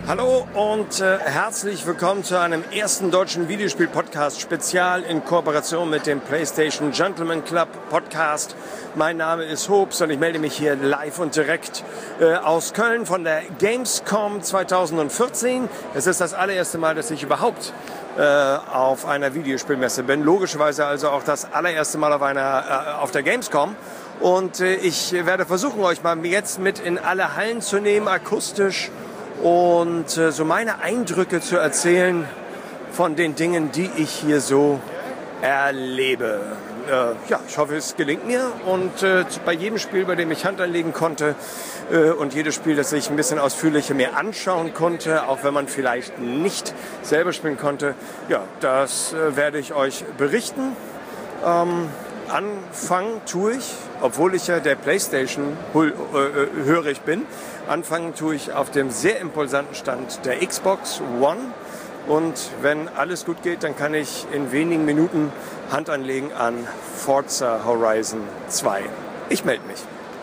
Hallo und herzlich willkommen zu einem ersten deutschen Videospiel-Podcast Spezial in Kooperation mit dem PlayStation Gentleman Club Podcast. Mein Name ist Hobbs und ich melde mich hier live und direkt aus Köln von der Gamescom 2014. Es ist das allererste Mal, dass ich überhaupt auf einer Videospielmesse bin. Logischerweise also auch das allererste Mal auf der Gamescom. Und ich werde versuchen, euch mal jetzt mit in alle Hallen zu nehmen, akustisch, und so meine Eindrücke zu erzählen von den Dingen, die ich hier so erlebe. Ja, ich hoffe, es gelingt mir, und bei jedem Spiel, bei dem ich Hand anlegen konnte, und jedes Spiel, das ich ein bisschen ausführlicher mir anschauen konnte, auch wenn man vielleicht nicht selber spielen konnte, ja, das werde ich euch berichten. Anfangen tue ich, obwohl ich ja der PlayStation-hörig bin, anfangen tue ich auf dem sehr impulsanten Stand der Xbox One. Und wenn alles gut geht, dann kann ich in wenigen Minuten Hand anlegen an Forza Horizon 2. Ich melde mich.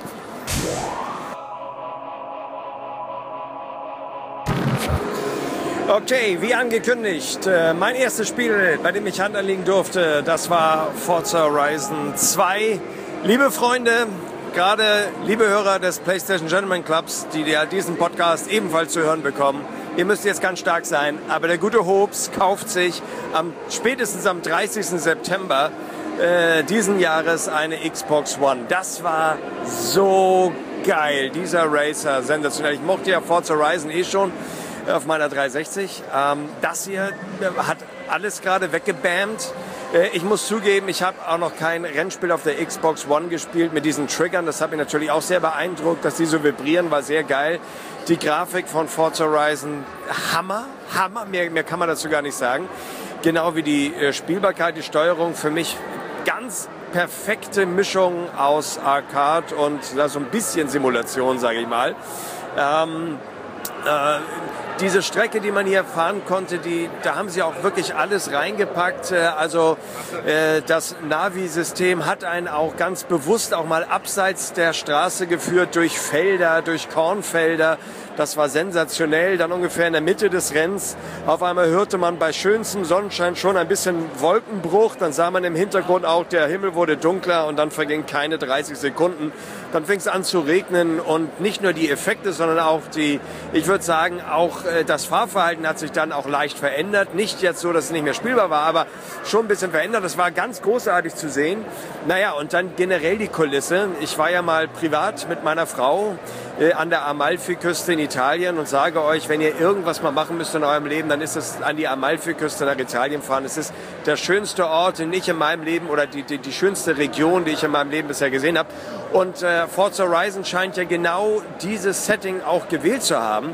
Okay, wie angekündigt, mein erstes Spiel, bei dem ich Hand anlegen durfte, das war Forza Horizon 2. Liebe Freunde, gerade liebe Hörer des PlayStation Gentleman Clubs, die ja diesen Podcast ebenfalls zu hören bekommen, ihr müsst jetzt ganz stark sein, aber der gute Hobbs kauft sich spätestens am 30. September diesen Jahres eine Xbox One. Das war so geil, dieser Racer, sensationell. Ich mochte ja Forza Horizon schon auf meiner 360. Das hier hat alles gerade weggebammt. Ich muss zugeben, ich habe auch noch kein Rennspiel auf der Xbox One gespielt mit diesen Triggern. Das hat mich natürlich auch sehr beeindruckt, dass die so vibrieren, war sehr geil. Die Grafik von Forza Horizon, Hammer, mehr kann man dazu gar nicht sagen. Genau wie die Spielbarkeit, die Steuerung, für mich ganz perfekte Mischung aus Arcade und so ein bisschen Simulation, sage ich mal. Diese Strecke, die man hier fahren konnte, da haben sie auch wirklich alles reingepackt. Also das Navi-System hat einen auch ganz bewusst auch mal abseits der Straße geführt, durch Felder, durch Kornfelder. Das war sensationell. Dann ungefähr in der Mitte des Rennens, auf einmal hörte man bei schönstem Sonnenschein schon ein bisschen Wolkenbruch. Dann sah man im Hintergrund auch, der Himmel wurde dunkler, und dann vergingen keine 30 Sekunden. Dann fing es an zu regnen, und nicht nur die Effekte, sondern auch ich würde sagen, auch das Fahrverhalten hat sich dann auch leicht verändert. Nicht jetzt so, dass es nicht mehr spielbar war, aber schon ein bisschen verändert. Das war ganz großartig zu sehen. Naja, und dann generell die Kulisse. Ich war ja mal privat mit meiner Frau an der Amalfiküste in Italien und sage euch, wenn ihr irgendwas mal machen müsst in eurem Leben, dann ist es an die Amalfiküste nach Italien fahren. Es ist der schönste Ort, den ich in meinem Leben, oder die schönste Region, die ich in meinem Leben bisher gesehen habe. Und Forza Horizon scheint ja genau dieses Setting auch gewählt zu haben.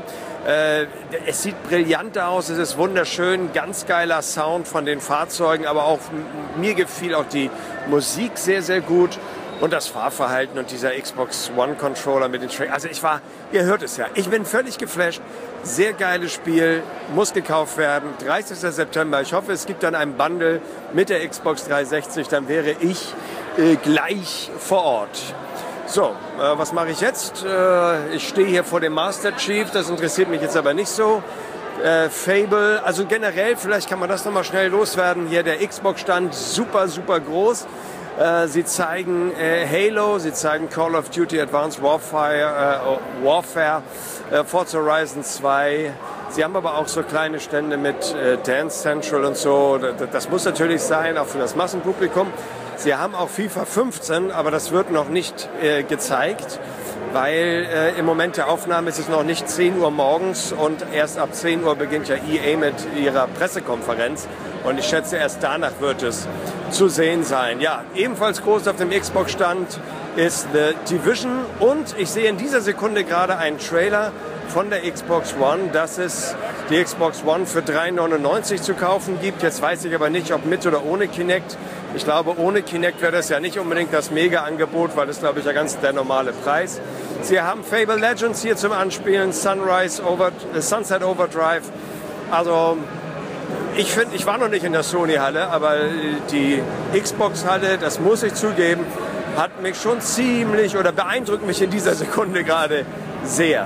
Es sieht brillant aus, es ist wunderschön, ganz geiler Sound von den Fahrzeugen, aber auch mir gefiel auch die Musik sehr, sehr gut. Und das Fahrverhalten und dieser Xbox One Controller mit den Track. Also ihr hört es ja, ich bin völlig geflasht. Sehr geiles Spiel, muss gekauft werden. 30. September. Ich hoffe, es gibt dann ein Bundle mit der Xbox 360. Dann wäre ich gleich vor Ort. So, was mache ich jetzt? Ich stehe hier vor dem Master Chief. Das interessiert mich jetzt aber nicht so. Fable, also generell, vielleicht kann man das nochmal schnell loswerden. Hier der Xbox-Stand, super, super groß. Sie zeigen Halo, sie zeigen Call of Duty Advanced Warfare, Forza Horizon 2. Sie haben aber auch so kleine Stände mit Dance Central und so. Das muss natürlich sein, auch für das Massenpublikum. Sie haben auch FIFA 15, aber das wird noch nicht gezeigt, weil im Moment der Aufnahme ist es noch nicht 10 Uhr morgens, und erst ab 10 Uhr beginnt ja EA mit ihrer Pressekonferenz. Und ich schätze, erst danach wird es zu sehen sein. Ja, ebenfalls groß auf dem Xbox-Stand ist The Division. Und ich sehe in dieser Sekunde gerade einen Trailer von der Xbox One, dass es die Xbox One für 3,99 € zu kaufen gibt. Jetzt weiß ich aber nicht, ob mit oder ohne Kinect. Ich glaube, ohne Kinect wäre das ja nicht unbedingt das Mega-Angebot, weil das, glaube ich, ja ganz der normale Preis. Sie haben Fable Legends hier zum Anspielen, Sunset Overdrive. Also ich war noch nicht in der Sony-Halle, aber die Xbox-Halle, das muss ich zugeben, hat mich schon beeindruckt mich in dieser Sekunde gerade sehr.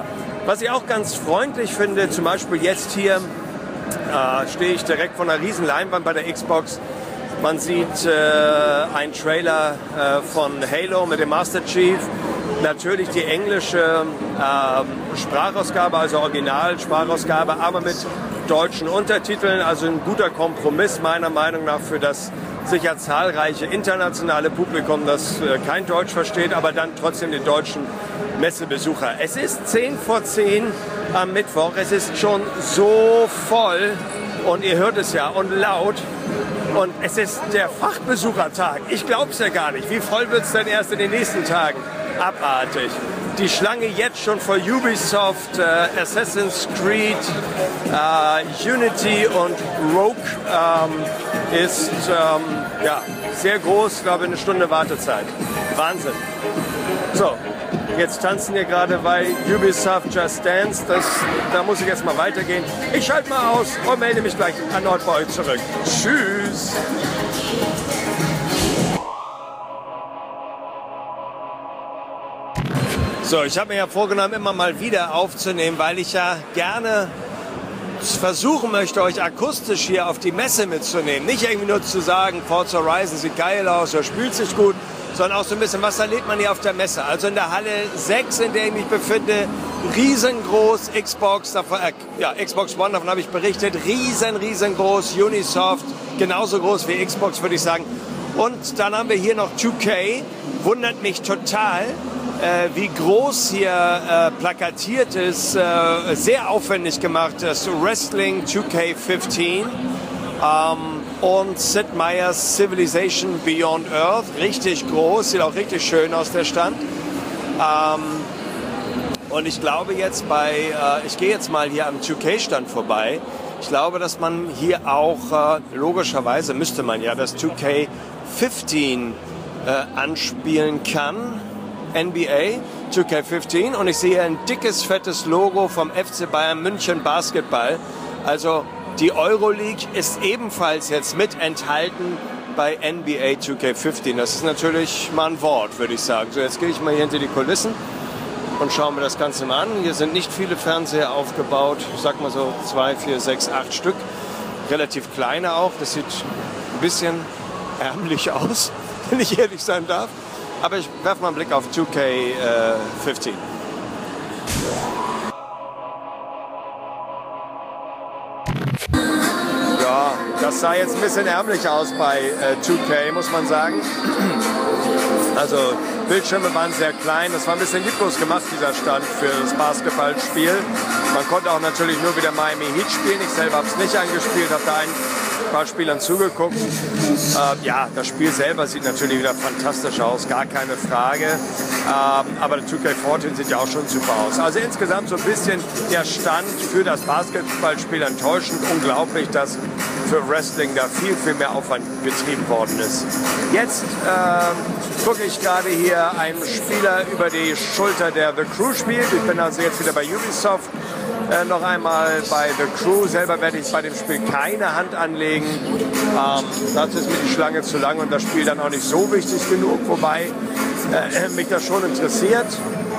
Was ich auch ganz freundlich finde, zum Beispiel jetzt hier stehe ich direkt vor einer riesen Leinwand bei der Xbox. Man sieht einen Trailer von Halo mit dem Master Chief. Natürlich die englische Sprachausgabe, also Originalsprachausgabe, aber mit deutschen Untertiteln. Also ein guter Kompromiss meiner Meinung nach für das sicher zahlreiche internationale Publikum, das kein Deutsch versteht, aber dann trotzdem den deutschen Messebesucher. Es ist 10 vor 10 am Mittwoch. Es ist schon so voll und ihr hört es ja und laut. Und es ist der Fachbesuchertag. Ich glaube es ja gar nicht. Wie voll wird es denn erst in den nächsten Tagen? Abartig. Die Schlange jetzt schon vor Ubisoft, Assassin's Creed, Unity und Rogue ist ja, sehr groß. Ich glaube, eine Stunde Wartezeit. Wahnsinn. So, jetzt tanzen wir gerade bei Ubisoft Just Dance. Da muss ich jetzt mal weitergehen. Ich schalte mal aus und melde mich gleich erneut bei euch zurück. Tschüss. So, ich habe mir ja vorgenommen, immer mal wieder aufzunehmen, weil ich ja gerne versuchen möchte, euch akustisch hier auf die Messe mitzunehmen. Nicht irgendwie nur zu sagen, Forza Horizon sieht geil aus oder spielt sich gut, sondern auch so ein bisschen, was erlebt man hier auf der Messe. Also in der Halle 6, in der ich mich befinde, riesengroß, Xbox One, davon habe ich berichtet, riesengroß, Unisoft, genauso groß wie Xbox, würde ich sagen. Und dann haben wir hier noch 2K, wundert mich total, wie groß hier plakatiert ist, sehr aufwendig gemacht, das Wrestling 2K15 und Sid Meier's Civilization Beyond Earth, richtig groß, sieht auch richtig schön aus, der Stand. Und ich glaube jetzt ich gehe jetzt mal hier am 2K-Stand vorbei, ich glaube, dass man hier auch, logischerweise müsste man ja das 2K15 anspielen kann. NBA 2K15 und ich sehe ein dickes, fettes Logo vom FC Bayern München Basketball. Also die Euroleague ist ebenfalls jetzt mit enthalten bei NBA 2K15. Das ist natürlich mal ein Wort, würde ich sagen. So, jetzt gehe ich mal hier hinter die Kulissen und schauen wir das Ganze mal an. Hier sind nicht viele Fernseher aufgebaut. Ich sag mal so 2, 4, 6, 8 Stück. Relativ kleine auch. Das sieht ein bisschen ärmlich aus, wenn ich ehrlich sein darf. Aber ich werfe mal einen Blick auf 2K15. Ja, das sah jetzt ein bisschen ärmlich aus bei 2K, muss man sagen. Also Bildschirme waren sehr klein, das war ein bisschen lieblos gemacht, dieser Stand für das Basketballspiel. Man konnte auch natürlich nur wieder Miami Heat spielen, ich selber habe es nicht angespielt, habe da ein paar Spielern zugeguckt. Ja, das Spiel selber sieht natürlich wieder fantastisch aus, gar keine Frage. Aber der 2K14 sieht ja auch schon super aus. Also insgesamt so ein bisschen der Stand für das Basketballspiel enttäuschend. Unglaublich, dass für Wrestling da viel mehr Aufwand betrieben worden ist. Jetzt gucke ich gerade hier einem Spieler über die Schulter, der The Crew spielt. Ich bin also jetzt wieder bei Ubisoft. Noch einmal bei The Crew. Selber werde ich bei dem Spiel keine Hand anlegen. Dazu ist mir die Schlange zu lang und das Spiel dann auch nicht so wichtig genug, wobei mich das schon interessiert.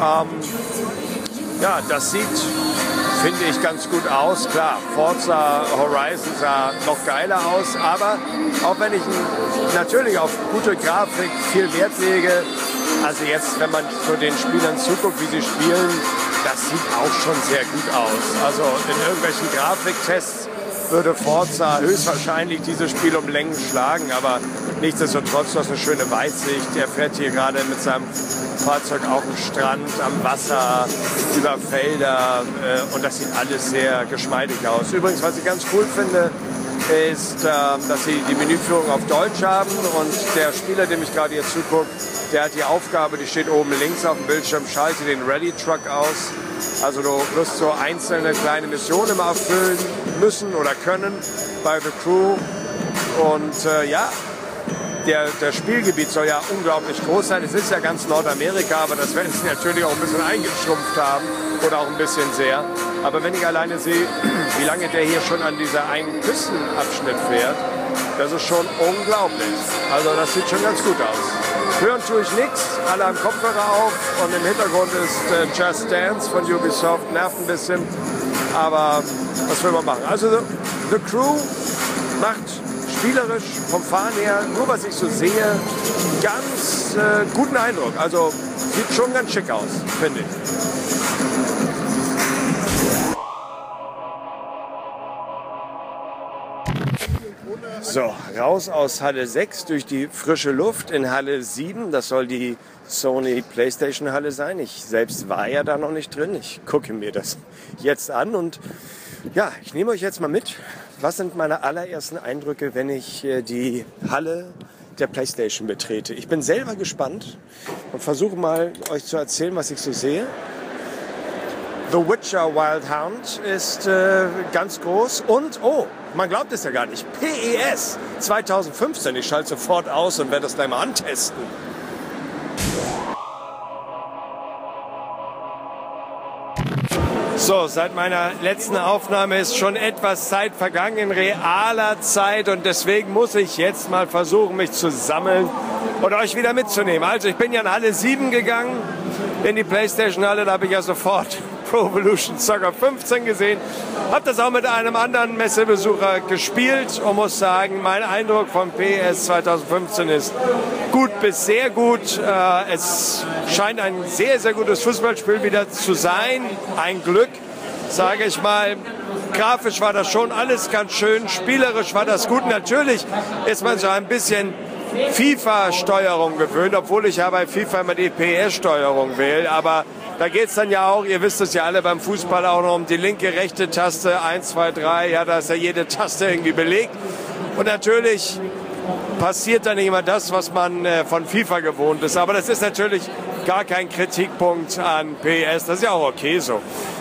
Ja, das sieht, finde ich, ganz gut aus. Klar, Forza Horizon sah noch geiler aus, aber auch wenn ich natürlich auf gute Grafik viel Wert lege, also jetzt, wenn man so den Spielern zuguckt, wie sie spielen, das sieht auch schon sehr gut aus. Also in irgendwelchen Grafiktests würde Forza höchstwahrscheinlich dieses Spiel um Längen schlagen, aber nichtsdestotrotz, du hast eine schöne Weitsicht. Er fährt hier gerade mit seinem Fahrzeug auf dem Strand, am Wasser, über Felder und das sieht alles sehr geschmeidig aus. Übrigens, was ich ganz cool finde, ist, dass sie die Menüführung auf Deutsch haben und der Spieler, dem ich gerade hier zugucke, der hat die Aufgabe, die steht oben links auf dem Bildschirm, schalte den Rally-Truck aus. Also du wirst so einzelne kleine Missionen immer erfüllen müssen oder können bei The Crew. Und ja, das Spielgebiet soll ja unglaublich groß sein. Es ist ja ganz Nordamerika, aber das werden sie natürlich auch ein bisschen eingeschrumpft haben oder auch ein bisschen sehr. Aber wenn ich alleine sehe, wie lange der hier schon an dieser einen Küstenabschnitt fährt, das ist schon unglaublich. Also das sieht schon ganz gut aus. Hören tue ich nichts, alle haben Kopfhörer auf und im Hintergrund ist Just Dance von Ubisoft, nervt ein bisschen, aber was will man machen? Also The Crew macht spielerisch vom Fahren her, nur was ich so sehe, ganz guten Eindruck. Also sieht schon ganz schick aus, finde ich. So, raus aus Halle 6 durch die frische Luft in Halle 7. Das soll die Sony PlayStation Halle sein. Ich selbst war ja da noch nicht drin. Ich gucke mir das jetzt an und ja, ich nehme euch jetzt mal mit. Was sind meine allerersten Eindrücke, wenn ich die Halle der PlayStation betrete? Ich bin selber gespannt und versuche mal euch zu erzählen, was ich so sehe. The Witcher Wild Hunt ist ganz groß und, oh, man glaubt es ja gar nicht, PES 2015. Ich schalte sofort aus und werde das gleich mal antesten. So, seit meiner letzten Aufnahme ist schon etwas Zeit vergangen, in realer Zeit, und deswegen muss ich jetzt mal versuchen, mich zu sammeln und euch wieder mitzunehmen. Also ich bin ja in Halle 7 gegangen, in die PlayStation-Halle, da habe ich ja sofort Pro Evolution Soccer 15 gesehen, habe das auch mit einem anderen Messebesucher gespielt und muss sagen, mein Eindruck von PES 2015 ist gut bis sehr gut. Es scheint ein sehr, sehr gutes Fußballspiel wieder zu sein. Ein Glück, sage ich mal. Grafisch war das schon alles ganz schön, spielerisch war das gut. Natürlich ist man so ein bisschen FIFA-Steuerung gewöhnt, obwohl ich ja bei FIFA immer die PES-Steuerung wähle, aber da geht es dann ja auch, ihr wisst es ja alle beim Fußball auch noch um die linke, rechte Taste, 1, 2, 3, ja, da ist ja jede Taste irgendwie belegt. Und natürlich passiert dann nicht immer das, was man von FIFA gewohnt ist. Aber das ist natürlich gar kein Kritikpunkt an PES, das ist ja auch okay so.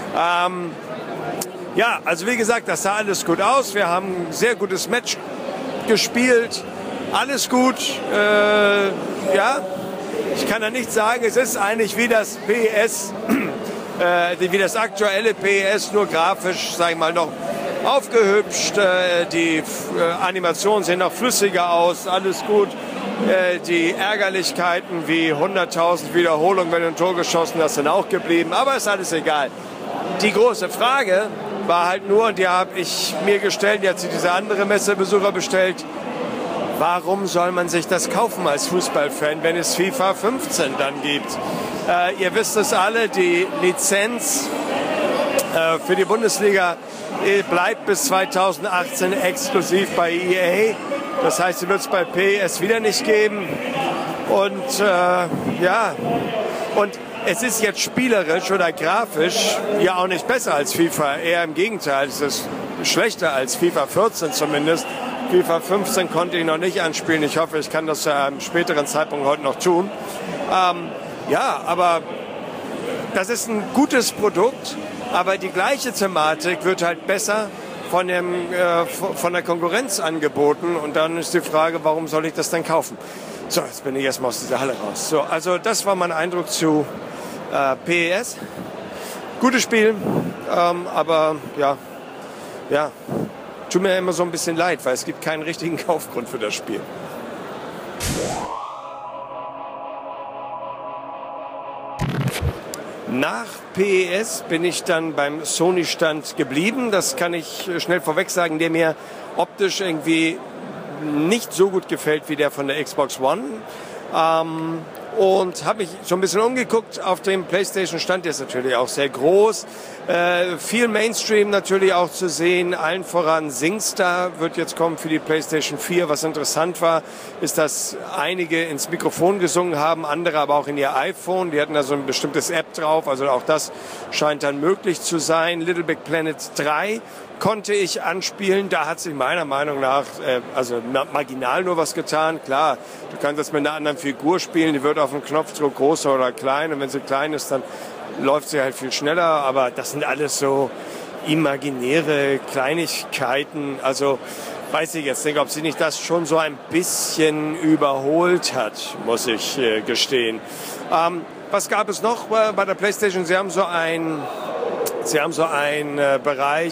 Ja, also wie gesagt, das sah alles gut aus. Wir haben ein sehr gutes Match gespielt, alles gut, ja. Ich kann da nichts sagen, es ist eigentlich wie das PES, wie das aktuelle PES, nur grafisch, sag ich mal, noch aufgehübscht. Die Animationen sehen noch flüssiger aus, alles gut. Die Ärgerlichkeiten wie 100.000 Wiederholungen, wenn du ein Tor geschossen hast, sind auch geblieben, aber ist alles egal. Die große Frage war halt nur, und die habe ich mir gestellt, die hat sich dieser andere Messebesucher bestellt: Warum soll man sich das kaufen als Fußballfan, wenn es FIFA 15 dann gibt? Ihr wisst es alle, die Lizenz für die Bundesliga bleibt bis 2018 exklusiv bei EA. Das heißt, sie wird es bei PES wieder nicht geben. Und ja, und es ist jetzt spielerisch oder grafisch ja auch nicht besser als FIFA. Eher im Gegenteil, es ist schlechter als FIFA 14 zumindest. FIFA 15 konnte ich noch nicht anspielen. Ich hoffe, ich kann das zu einem späteren Zeitpunkt heute noch tun. Ja, aber das ist ein gutes Produkt, aber die gleiche Thematik wird halt besser von der Konkurrenz angeboten. Und dann ist die Frage, warum soll ich das denn kaufen? So, jetzt bin ich erstmal aus dieser Halle raus. So, also das war mein Eindruck zu PES. Gutes Spiel, aber ja. Tut mir immer so ein bisschen leid, weil es gibt keinen richtigen Kaufgrund für das Spiel. Nach PES bin ich dann beim Sony-Stand geblieben. Das kann ich schnell vorweg sagen, der mir optisch irgendwie nicht so gut gefällt wie der von der Xbox One. Und habe mich so ein bisschen umgeguckt auf dem PlayStation-Stand, der ist natürlich auch sehr groß. Viel Mainstream natürlich auch zu sehen, allen voran SingStar wird jetzt kommen für die PlayStation 4. Was interessant war, ist, dass einige ins Mikrofon gesungen haben, andere aber auch in ihr iPhone. Die hatten da so ein bestimmtes App drauf, also auch das scheint dann möglich zu sein. Little Big Planet 3 konnte ich anspielen. Da hat sich meiner Meinung nach also marginal nur was getan. Klar, du kannst das mit einer anderen Figur spielen, die wird auf dem Knopfdruck größer oder klein, und wenn sie klein ist, dann läuft sie halt viel schneller, aber das sind alles so imaginäre Kleinigkeiten. Also weiß ich jetzt nicht, ob sie nicht das schon so ein bisschen überholt hat, muss ich gestehen. Was gab es noch bei der PlayStation? Sie haben so einen Bereich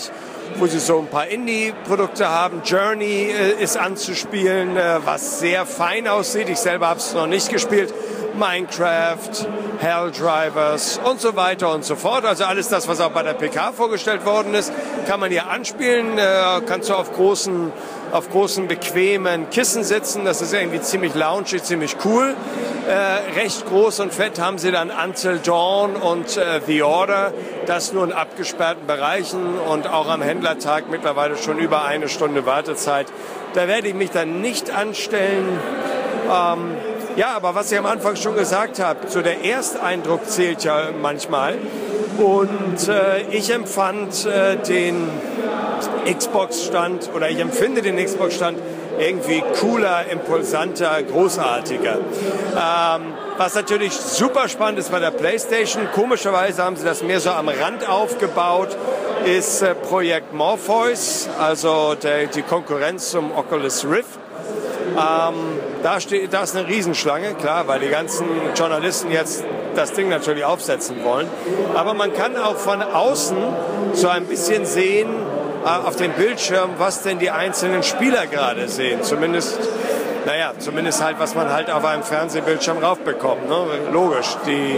wo sie so ein paar Indie-Produkte haben. Journey ist anzuspielen, was sehr fein aussieht. Ich selber habe es noch nicht gespielt. Minecraft, Helldivers und so weiter und so fort. Also alles das, was auch bei der PK vorgestellt worden ist, kann man hier anspielen. Kannst du auf großen bequemen Kissen sitzen. Das ist irgendwie ziemlich loungy, ziemlich cool. Recht groß und fett haben sie dann Until Dawn und The Order. Das nur in abgesperrten Bereichen und auch am Händlertag mittlerweile schon über 1 Stunde Wartezeit. Da werde ich mich dann nicht anstellen. Ja, aber was ich am Anfang schon gesagt habe, so der Ersteindruck zählt ja manchmal. Und ich empfand den Xbox-Stand, oder ich empfinde den Xbox-Stand irgendwie cooler, impulsanter, großartiger. Was natürlich super spannend ist bei der PlayStation, komischerweise haben sie das mehr so am Rand aufgebaut, ist Projekt Morpheus, also die Konkurrenz zum Oculus Rift. Da ist eine Riesenschlange, klar, weil die ganzen Journalisten jetzt das Ding natürlich aufsetzen wollen. Aber man kann auch von außen so ein bisschen sehen auf dem Bildschirm, was denn die einzelnen Spieler gerade sehen. Zumindest halt, was man halt auf einem Fernsehbildschirm raufbekommt. Ne? Logisch, die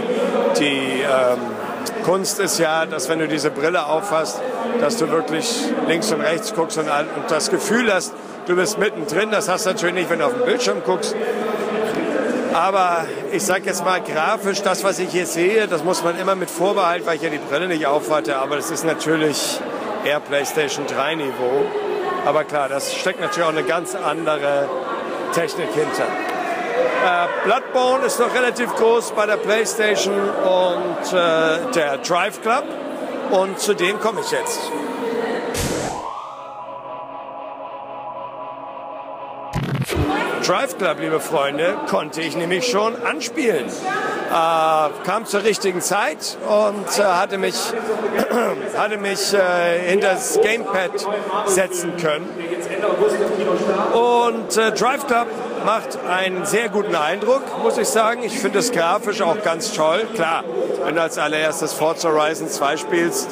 Kunst ist ja, dass wenn du diese Brille aufhast, dass du wirklich links und rechts guckst und das Gefühl hast, du bist mittendrin. Das hast du natürlich nicht, wenn du auf den Bildschirm guckst. Aber ich sage jetzt mal grafisch, das, was ich hier sehe, das muss man immer mit Vorbehalt, weil ich ja die Brille nicht aufhatte. Aber das ist natürlich eher PlayStation 3 Niveau. Aber klar, das steckt natürlich auch eine ganz andere Technik hinter. Bloodborne ist noch relativ groß bei der PlayStation und der Drive Club. Und zu dem komme ich jetzt. Drive Club, liebe Freunde, konnte ich nämlich schon anspielen. Kam zur richtigen Zeit und hatte mich hinter das Gamepad setzen können. Und Drive Club macht einen sehr guten Eindruck, muss ich sagen. Ich finde es grafisch auch ganz toll. Klar, wenn du als allererstes Forza Horizon 2 spielst,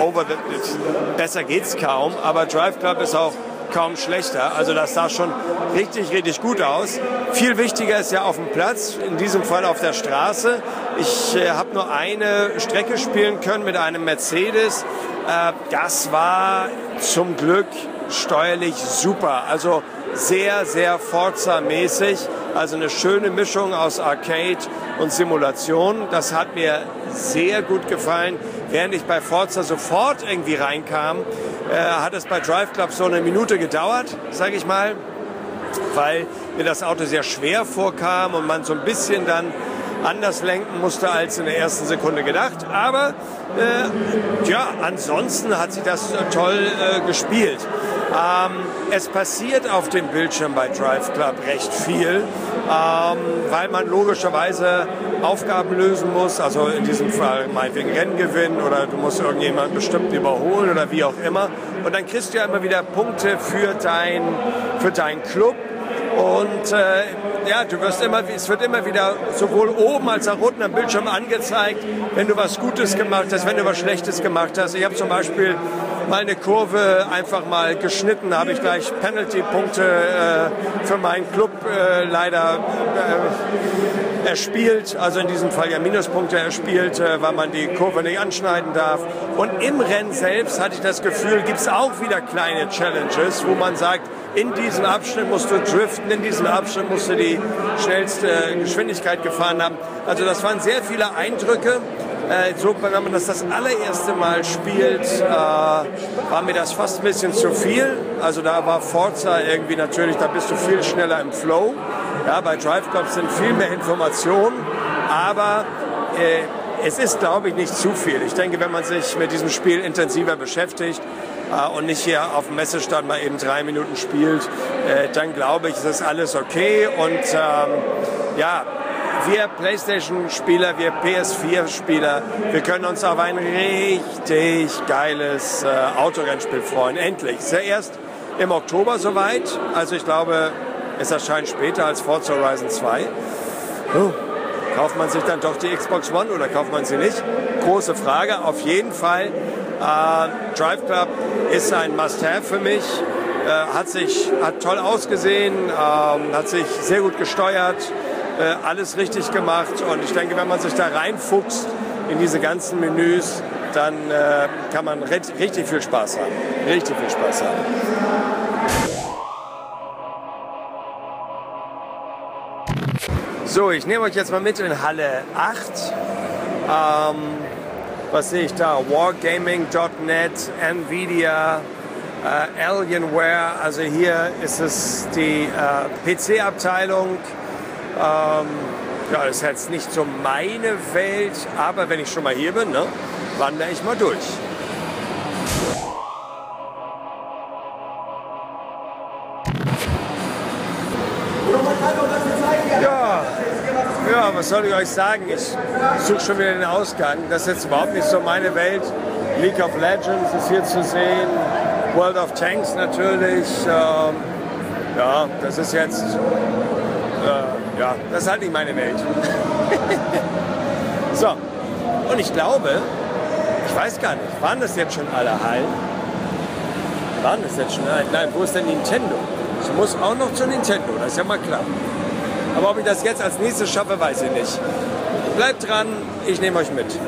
besser geht's kaum. Aber Drive Club ist auch kaum schlechter. Also das sah schon richtig, richtig gut aus. Viel wichtiger ist ja auf dem Platz, in diesem Fall auf der Straße. Ich habe nur eine Strecke spielen können mit einem Mercedes. Das war zum Glück steuerlich super. Also sehr, sehr Forza-mäßig. Also eine schöne Mischung aus Arcade und Simulation. Das hat mir sehr gut gefallen. Während ich bei Forza sofort irgendwie reinkam, hat es bei Drive Club so eine Minute gedauert, sage ich mal, weil mir das Auto sehr schwer vorkam und man so ein bisschen dann anders lenken musste als in der ersten Sekunde gedacht. Aber ansonsten hat sich das toll gespielt. Es passiert auf dem Bildschirm bei Drive Club recht viel, weil man logischerweise Aufgaben lösen muss, also in diesem Fall meinetwegen Rennen gewinnen oder du musst irgendjemanden bestimmt überholen oder wie auch immer. Und dann kriegst du ja immer wieder Punkte für deinen Club. Und es wird immer wieder sowohl oben als auch unten am Bildschirm angezeigt, wenn du was Gutes gemacht hast, wenn du was Schlechtes gemacht hast. Ich habe zum Beispiel mal eine Kurve einfach mal geschnitten, da habe ich gleich Penalty-Punkte für meinen Club leider erspielt, also in diesem Fall ja Minuspunkte erspielt, weil man die Kurve nicht anschneiden darf. Und im Rennen selbst hatte ich das Gefühl, gibt es auch wieder kleine Challenges, wo man sagt, in diesem Abschnitt musst du driften, in diesem Abschnitt musst du die schnellste Geschwindigkeit gefahren haben. Also das waren sehr viele Eindrücke. So, wenn man das allererste Mal spielt, war mir das fast ein bisschen zu viel. Also da war Forza irgendwie natürlich, da bist du viel schneller im Flow. Ja, bei Drive Club sind viel mehr Informationen, aber es ist, glaube ich, nicht zu viel. Ich denke, wenn man sich mit diesem Spiel intensiver beschäftigt und nicht hier auf dem Messestand mal eben 3 Minuten spielt, dann glaube ich, ist das alles okay. Und wir PlayStation-Spieler, wir PS4-Spieler, wir können uns auf ein richtig geiles Autorennspiel freuen. Endlich. Ist ja erst im Oktober soweit. Also ich glaube, es erscheint später als Forza Horizon 2. Kauft man sich dann doch die Xbox One oder kauft man sie nicht? Große Frage. Auf jeden Fall Drive Club ist ein Must-Have für mich. Hat toll ausgesehen, hat sich sehr gut gesteuert, alles richtig gemacht. Und ich denke, wenn man sich da reinfuchst in diese ganzen Menüs, dann kann man richtig viel Spaß haben. Richtig viel Spaß haben. So, ich nehme euch jetzt mal mit in Halle 8. Was sehe ich da? Wargaming.net, Nvidia, Alienware. Also hier ist es die PC-Abteilung. Ja, das ist jetzt nicht so meine Welt, aber wenn ich schon mal hier bin, ne, wandere ich mal durch. Ja, was soll ich euch sagen? Ich suche schon wieder den Ausgang. Das ist jetzt überhaupt nicht so meine Welt. League of Legends ist hier zu sehen. World of Tanks natürlich. Ja, das ist jetzt... ja, das ist halt nicht meine Welt. So, und ich glaube, ich weiß gar nicht, waren das jetzt schon alle Hallen? Waren das jetzt schon alle? Nein, wo ist denn Nintendo? Ich muss auch noch zu Nintendo, das ist ja mal klar. Aber ob ich das jetzt als nächstes schaffe, weiß ich nicht. Bleibt dran, ich nehme euch mit.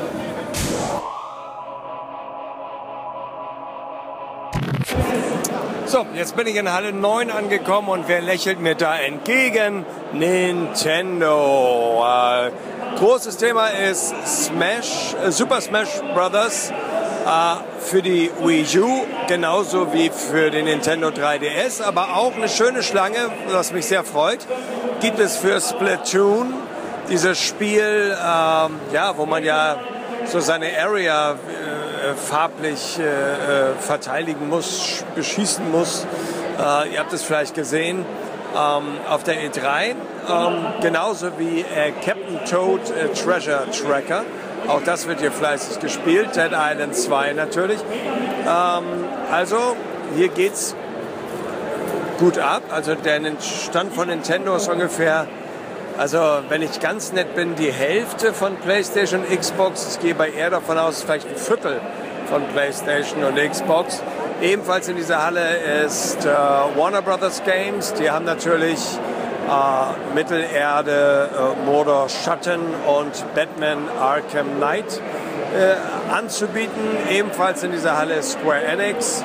So, jetzt bin ich in Halle 9 angekommen und wer lächelt mir da entgegen? Nintendo. Großes Thema ist Super Smash Bros. Für die Wii U, genauso wie für den Nintendo 3DS, aber auch eine schöne Schlange, was mich sehr freut, gibt es für Splatoon, dieses Spiel, ja, wo man ja so seine Area farblich verteidigen muss, beschießen muss. Ihr habt es vielleicht gesehen auf der E3, genauso wie Captain Toad Treasure Tracker. Auch das wird hier fleißig gespielt, Dead Island 2 natürlich. Also hier geht's gut ab. Also der Stand von Nintendo ist ungefähr, also wenn ich ganz nett bin, die Hälfte von PlayStation und Xbox. Ich gehe bei eher davon aus, vielleicht ein Viertel von PlayStation und Xbox. Ebenfalls in dieser Halle ist Warner Brothers Games. Die haben natürlich Mittelerde, Mordor Schatten und Batman Arkham Knight anzubieten. Ebenfalls in dieser Halle ist Square Enix.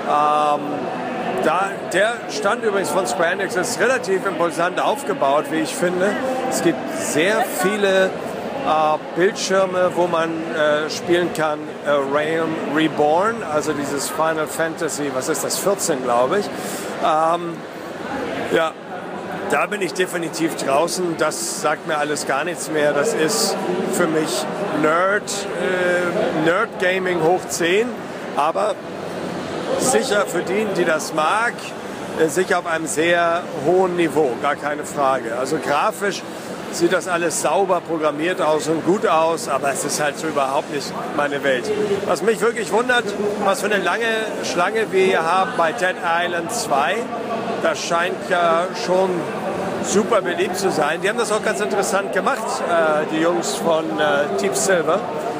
Der Stand übrigens von Square Enix ist relativ imposant aufgebaut, wie ich finde. Es gibt sehr viele Bildschirme, wo man spielen kann. Realm Reborn, also dieses Final Fantasy, was ist das, 14 glaube ich. Ja, da bin ich definitiv draußen. Das sagt mir alles gar nichts mehr. Das ist für mich Nerd Gaming hoch 10, aber sicher für die das mag, sicher auf einem sehr hohen Niveau, gar keine Frage. Also grafisch sieht das alles sauber programmiert aus und gut aus, aber es ist halt so überhaupt nicht meine Welt. Was mich wirklich wundert, was für eine lange Schlange wir hier haben bei Dead Island 2, das scheint ja schon super beliebt zu sein. Die haben das auch ganz interessant gemacht, die Jungs von Deep Silver.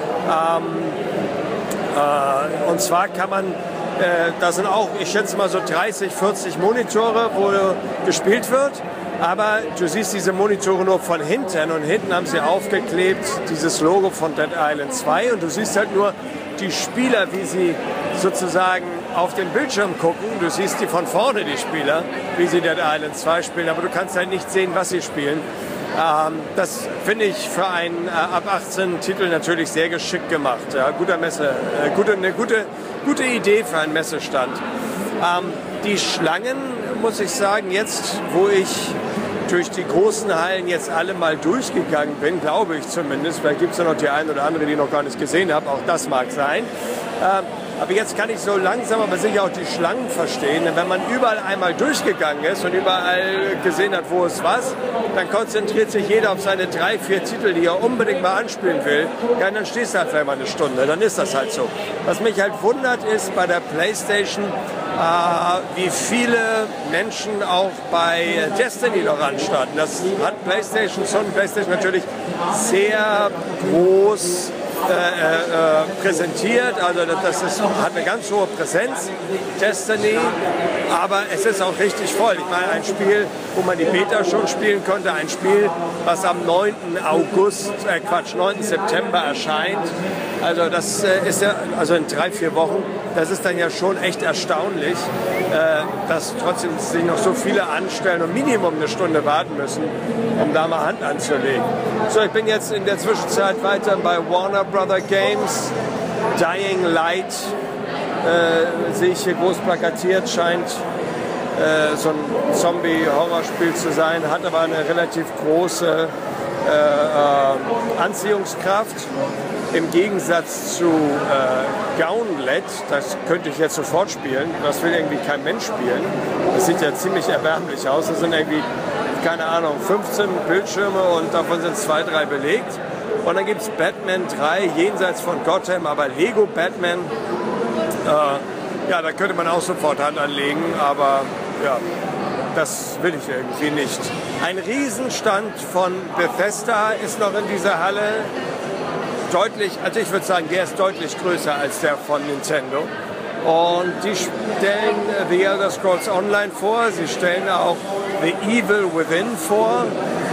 Und zwar kann man, da sind auch, ich schätze mal so 30, 40 Monitore, wo gespielt wird. Aber du siehst diese Monitore nur von hinten und hinten haben sie aufgeklebt dieses Logo von Dead Island 2 und du siehst halt nur die Spieler, wie sie sozusagen auf den Bildschirm gucken. Du siehst die von vorne, die Spieler, wie sie Dead Island 2 spielen, aber du kannst halt nicht sehen, was sie spielen. Das finde ich für einen ab 18 Titel natürlich sehr geschickt gemacht. Ja, eine gute Idee für einen Messestand. Die Schlangen, muss ich sagen, jetzt, wo ich durch die großen Hallen jetzt alle mal durchgegangen bin, glaube ich zumindest, vielleicht gibt es ja noch die eine oder andere, die ich noch gar nicht gesehen habe, auch das mag sein. Aber jetzt kann ich so langsam aber sicher auch die Schlangen verstehen, denn wenn man überall einmal durchgegangen ist und überall gesehen hat, wo es was, dann konzentriert sich jeder auf seine 3, 4 Titel, die er unbedingt mal anspielen will. Ja, und dann stehst du halt vielleicht mal eine Stunde, dann ist das halt so. Was mich halt wundert ist bei der PlayStation, wie viele Menschen auch bei Destiny noch anstanden. Das hat PlayStation natürlich sehr groß präsentiert. Also hat eine ganz hohe Präsenz, Destiny. Aber es ist auch richtig voll. Ich meine, ein Spiel, wo man die Beta schon spielen konnte, ein Spiel, was am 9. September erscheint. Also das ist ja, also in 3-4 Wochen, das ist dann ja schon echt erstaunlich, dass trotzdem sich noch so viele anstellen und Minimum eine Stunde warten müssen, um da mal Hand anzulegen. So, ich bin jetzt in der Zwischenzeit weiter bei Warner Brother Games. Dying Light sehe ich hier groß plakatiert, scheint so ein Zombie-Horrorspiel zu sein, hat aber eine relativ große Anziehungskraft. Im Gegensatz zu Gauntlet, das könnte ich jetzt sofort spielen, das will irgendwie kein Mensch spielen. Das sieht ja ziemlich erbärmlich aus. Das sind irgendwie, keine Ahnung, 15 Bildschirme und davon sind 2, 3 belegt. Und dann gibt es Batman 3, jenseits von Gotham, aber Lego Batman. Ja, da könnte man auch sofort Hand anlegen, aber ja, das will ich irgendwie nicht. Ein Riesenstand von Bethesda ist noch in dieser Halle. Deutlich, also ich würde sagen, der ist deutlich größer als der von Nintendo. Und die stellen The Elder Scrolls Online vor, sie stellen auch The Evil Within vor.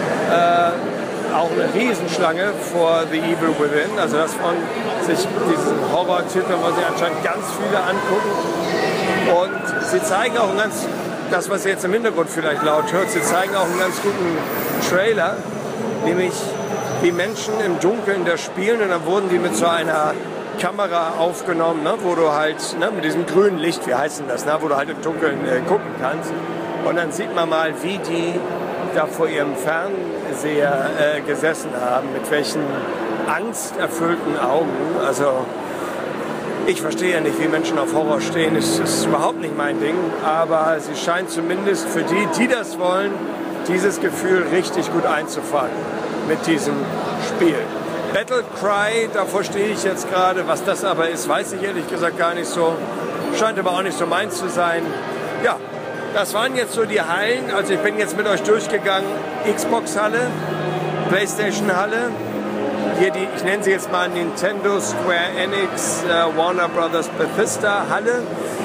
Auch eine Riesenschlange vor The Evil Within. Also das von sich diesen Horror-Titel, was sie anscheinend ganz viele angucken. Und sie zeigen auch das, was ihr jetzt im Hintergrund vielleicht laut hört, sie zeigen auch einen ganz guten Trailer, nämlich die Menschen im Dunkeln da spielen und dann wurden die mit so einer Kamera aufgenommen, ne, wo du halt mit diesem grünen Licht, wie heißt denn das, ne, wo du halt im Dunkeln gucken kannst. Und dann sieht man mal, wie die da vor ihrem Fernseher gesessen haben, mit welchen angsterfüllten Augen. Also ich verstehe ja nicht, wie Menschen auf Horror stehen. Das ist überhaupt nicht mein Ding. Aber sie scheint zumindest für die, die das wollen, dieses Gefühl richtig gut einzufangen mit diesem Spiel. Battlecry, davor stehe ich jetzt gerade. Was das aber ist, weiß ich ehrlich gesagt gar nicht so. Scheint aber auch nicht so meins zu sein. Ja, das waren jetzt so die Hallen. Also ich bin jetzt mit euch durchgegangen. Xbox-Halle, PlayStation-Halle. Hier die, ich nenne sie jetzt mal Nintendo, Square Enix, Warner Brothers, Bethesda Halle.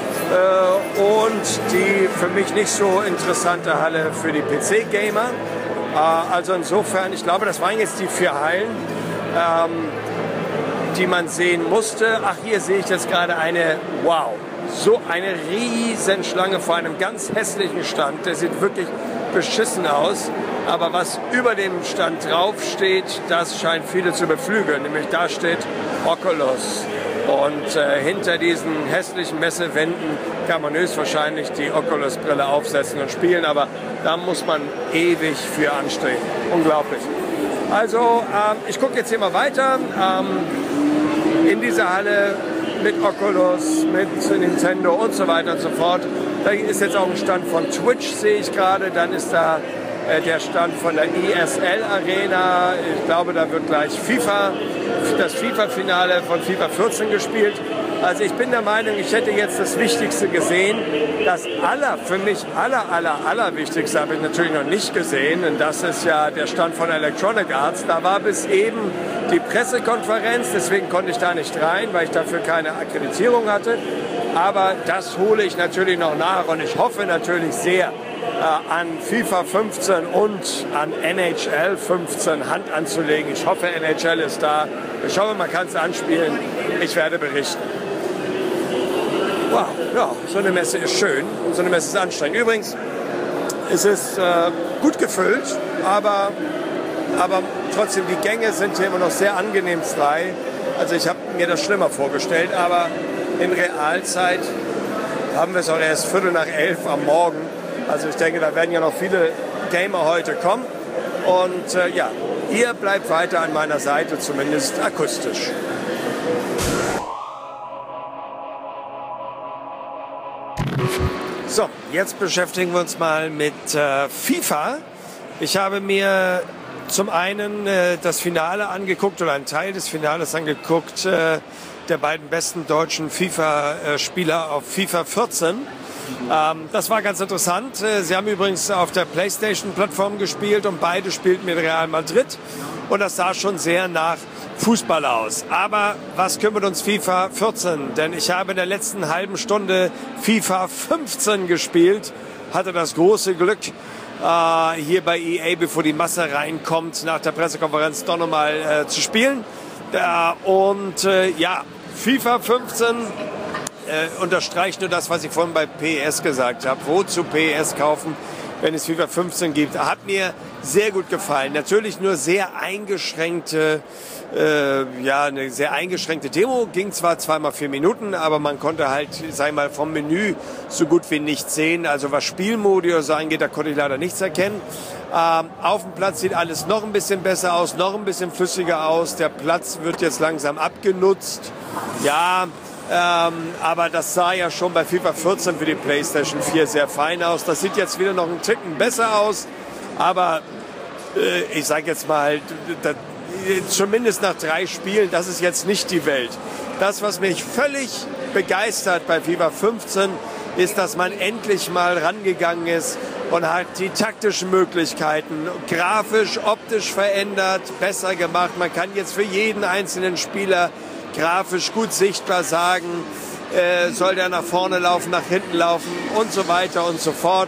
Und die für mich nicht so interessante Halle für die PC-Gamer. Also insofern, ich glaube, das waren jetzt die 4 Hallen, die man sehen musste. Ach, hier sehe ich jetzt gerade eine, wow, so eine Riesenschlange vor einem ganz hässlichen Stand. Der sieht wirklich beschissen aus. Aber was über dem Stand drauf steht, das scheint viele zu beflügeln. Nämlich da steht Oculus. Und hinter diesen hässlichen Messewänden kann man höchstwahrscheinlich die Oculus-Brille aufsetzen und spielen. Aber da muss man ewig für anstreben. Unglaublich. Also ich gucke jetzt hier mal weiter. In dieser Halle mit Oculus, mit Nintendo und so weiter und so fort. Da ist jetzt auch ein Stand von Twitch, sehe ich gerade. Dann ist da der Stand von der ESL Arena. Ich glaube, da wird gleich das FIFA-Finale von FIFA 14 gespielt. Also ich bin der Meinung, ich hätte jetzt das Wichtigste gesehen. Das für mich allerwichtigste habe ich natürlich noch nicht gesehen. Und das ist ja der Stand von Electronic Arts. Da war bis eben die Pressekonferenz, deswegen konnte ich da nicht rein, weil ich dafür keine Akkreditierung hatte. Aber das hole ich natürlich noch nach und ich hoffe natürlich sehr, an FIFA 15 und an NHL 15 Hand anzulegen. Ich hoffe, NHL ist da. Ich hoffe, man kann es anspielen. Ich werde berichten. Wow, ja, so eine Messe ist schön und so eine Messe ist anstrengend. Übrigens, es ist gut gefüllt, aber trotzdem, die Gänge sind hier immer noch sehr angenehm frei. Also ich habe mir das schlimmer vorgestellt, aber in Realzeit haben wir es auch erst 11:15 am Morgen. Also ich denke, da werden ja noch viele Gamer heute kommen. Und ja, ihr bleibt weiter an meiner Seite, zumindest akustisch. So, jetzt beschäftigen wir uns mal mit FIFA. Ich habe mir zum einen das Finale angeguckt oder einen Teil des Finales angeguckt der beiden besten deutschen FIFA-Spieler auf FIFA 14. Das war ganz interessant. Sie haben übrigens auf der PlayStation-Plattform gespielt und beide spielten mit Real Madrid. Und das sah schon sehr nach Fußball aus. Aber was kümmert uns FIFA 14? Denn ich habe in der letzten halben Stunde FIFA 15 gespielt, hatte das große Glück, hier bei EA, bevor die Masse reinkommt, nach der Pressekonferenz doch nochmal zu spielen. Ja, FIFA 15 unterstreicht nur das, was ich vorhin bei PES gesagt habe. Wozu PES kaufen, wenn es FIFA 15 gibt? Hat mir sehr gut gefallen. Natürlich nur sehr eingeschränkte, eine sehr eingeschränkte Demo. Ging zwar 2x4 Minuten, aber man konnte halt, sag ich mal, vom Menü so gut wie nichts sehen. Also was Spielmodi oder so angeht, da konnte ich leider nichts erkennen. Auf dem Platz sieht alles noch ein bisschen besser aus, noch ein bisschen flüssiger aus. Der Platz wird jetzt langsam abgenutzt. Ja, aber das sah ja schon bei FIFA 14 für die PlayStation 4 sehr fein aus. Das sieht jetzt wieder noch einen Ticken besser aus. Aber ich sage jetzt mal, zumindest nach 3 Spielen, das ist jetzt nicht die Welt. Das, was mich völlig begeistert bei FIFA 15, ist, dass man endlich mal rangegangen ist und hat die taktischen Möglichkeiten grafisch, optisch verändert, besser gemacht. Man kann jetzt für jeden einzelnen Spieler grafisch gut sichtbar sagen, soll der nach vorne laufen, nach hinten laufen und so weiter und so fort.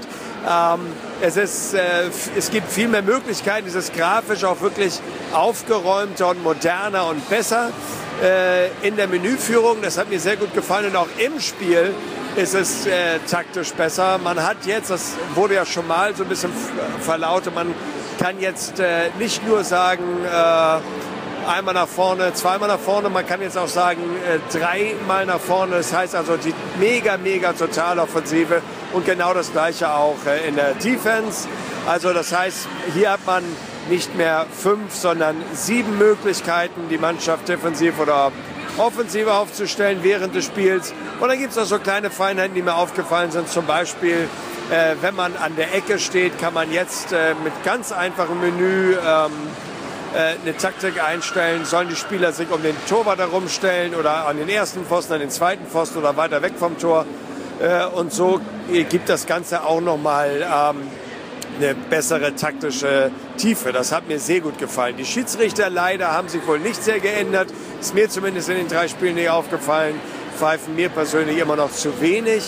Es gibt viel mehr Möglichkeiten, es ist grafisch auch wirklich aufgeräumter und moderner und besser in der Menüführung. Das hat mir sehr gut gefallen und auch im Spiel ist es taktisch besser. Man hat jetzt, das wurde ja schon mal so ein bisschen verlautet, man kann jetzt nicht nur sagen, einmal nach vorne, zweimal nach vorne, man kann jetzt auch sagen, 3-mal nach vorne. Das heißt also die mega Totaloffensive und genau das Gleiche auch in der Defense. Also das heißt, hier hat man nicht mehr 5, sondern 7 Möglichkeiten, die Mannschaft defensiv oder offensiv aufzustellen während des Spiels. Und dann gibt es auch so kleine Feinheiten, die mir aufgefallen sind. Zum Beispiel, wenn man an der Ecke steht, kann man jetzt mit ganz einfachem Menü eine Taktik einstellen. Sollen die Spieler sich um den Torwart herumstellen oder an den ersten Pfosten, an den zweiten Pfosten oder weiter weg vom Tor. Und so gibt das Ganze auch nochmal eine bessere taktische Tiefe. Das hat mir sehr gut gefallen. Die Schiedsrichter leider haben sich wohl nicht sehr geändert. Ist mir zumindest in den 3 Spielen nicht aufgefallen. Pfeifen mir persönlich immer noch zu wenig.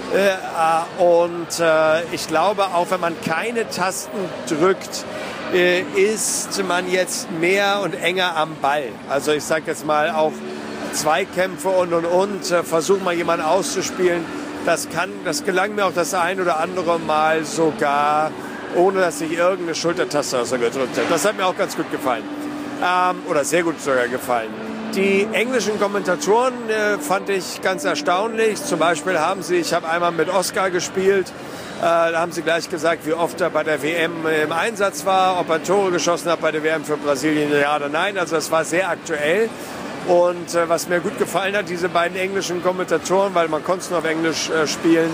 Ich glaube, auch wenn man keine Tasten drückt, ist man jetzt mehr und enger am Ball. Also ich sage jetzt mal auch Zweikämpfe und versuchen mal jemanden auszuspielen. Das gelang mir auch das ein oder andere Mal sogar, ohne dass ich irgendeine Schultertaste gedrückt habe. Das hat mir auch ganz gut gefallen. Oder sehr gut sogar gefallen. Die englischen Kommentatoren fand ich ganz erstaunlich. Zum Beispiel ich habe einmal mit Oscar gespielt. Da haben sie gleich gesagt, wie oft er bei der WM im Einsatz war, ob er Tore geschossen hat bei der WM für Brasilien, ja oder nein. Also es war sehr aktuell. Und was mir gut gefallen hat, diese beiden englischen Kommentatoren, weil man konnte es nur auf Englisch spielen,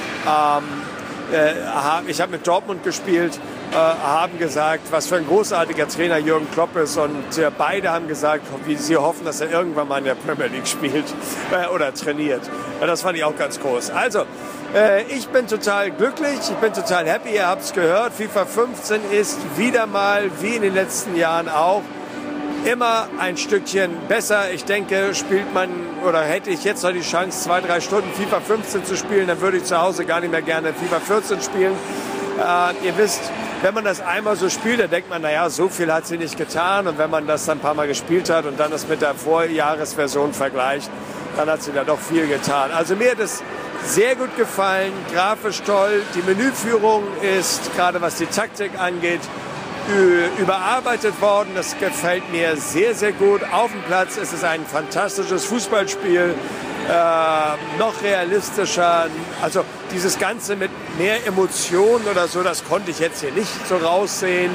ich habe mit Dortmund gespielt, haben gesagt, was für ein großartiger Trainer Jürgen Klopp ist. Und beide haben gesagt, wie sie hoffen, dass er irgendwann mal in der Premier League spielt oder trainiert. Ja, das fand ich auch ganz groß. Also, ich bin total glücklich, ich bin total happy, ihr habt es gehört. FIFA 15 ist wieder mal, wie in den letzten Jahren auch, immer ein Stückchen besser. Ich denke, hätte ich jetzt noch die Chance, 2-3 Stunden FIFA 15 zu spielen, dann würde ich zu Hause gar nicht mehr gerne FIFA 14 spielen. Ihr wisst, wenn man das einmal so spielt, dann denkt man, naja, so viel hat sie nicht getan. Und wenn man das dann ein paar Mal gespielt hat und dann das mit der Vorjahresversion vergleicht, dann hat sie da doch viel getan. Also mir hat es sehr gut gefallen, grafisch toll. Die Menüführung ist, gerade was die Taktik angeht, überarbeitet worden. Das gefällt mir sehr, sehr gut. Auf dem Platz ist es ein fantastisches Fußballspiel, noch realistischer. Also dieses Ganze mit mehr Emotionen oder so, das konnte ich jetzt hier nicht so raussehen.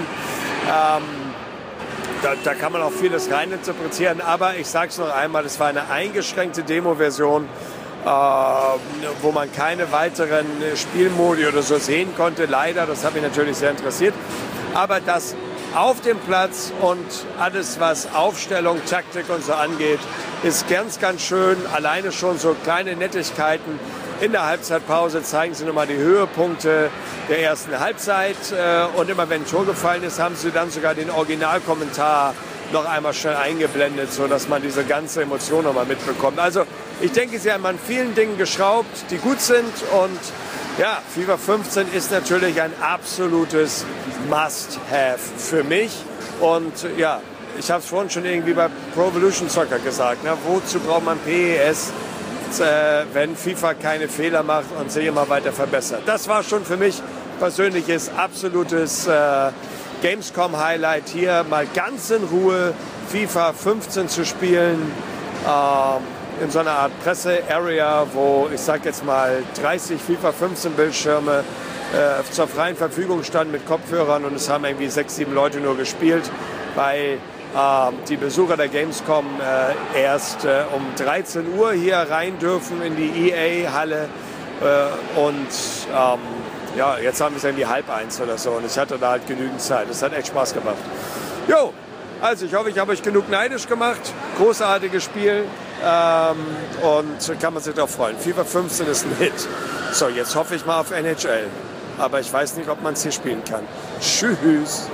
Da kann man auch vieles reininterpretieren, aber ich sage es noch einmal, es war eine eingeschränkte Demo-Version, wo man keine weiteren Spielmodi oder so sehen konnte. Leider, das hat mich natürlich sehr interessiert. Aber das auf dem Platz und alles, was Aufstellung, Taktik und so angeht, ist ganz, ganz schön. Alleine schon so kleine Nettigkeiten. In der Halbzeitpause zeigen sie nochmal die Höhepunkte der ersten Halbzeit. Und immer wenn ein Tor gefallen ist, haben sie dann sogar den Originalkommentar noch einmal schnell eingeblendet, sodass man diese ganze Emotion noch mal mitbekommt. Also ich denke, sie haben an vielen Dingen geschraubt, die gut sind, und ja, FIFA 15 ist natürlich ein absolutes Must-Have für mich. Und ja, ich habe es vorhin schon irgendwie bei Pro Evolution Soccer gesagt, ne? Wozu braucht man PES, wenn FIFA keine Fehler macht und sich immer weiter verbessert? Das war schon für mich persönliches absolutes Gamescom-Highlight, hier mal ganz in Ruhe FIFA 15 zu spielen, in so einer Art Presse-Area, wo ich sag jetzt mal 30 FIFA 15 Bildschirme zur freien Verfügung standen mit Kopfhörern, und es haben irgendwie 6, 7 Leute nur gespielt, weil die Besucher der Gamescom erst um 13 Uhr hier rein dürfen in die EA-Halle, und ja, jetzt haben wir es irgendwie 12:30 oder so, und ich hatte da halt genügend Zeit. Das hat echt Spaß gemacht. Jo, also ich hoffe, ich habe euch genug neidisch gemacht. Großartiges Spiel, und kann man sich darauf freuen. FIFA 15 ist ein Hit. So, jetzt hoffe ich mal auf NHL. Aber ich weiß nicht, ob man es hier spielen kann. Tschüss.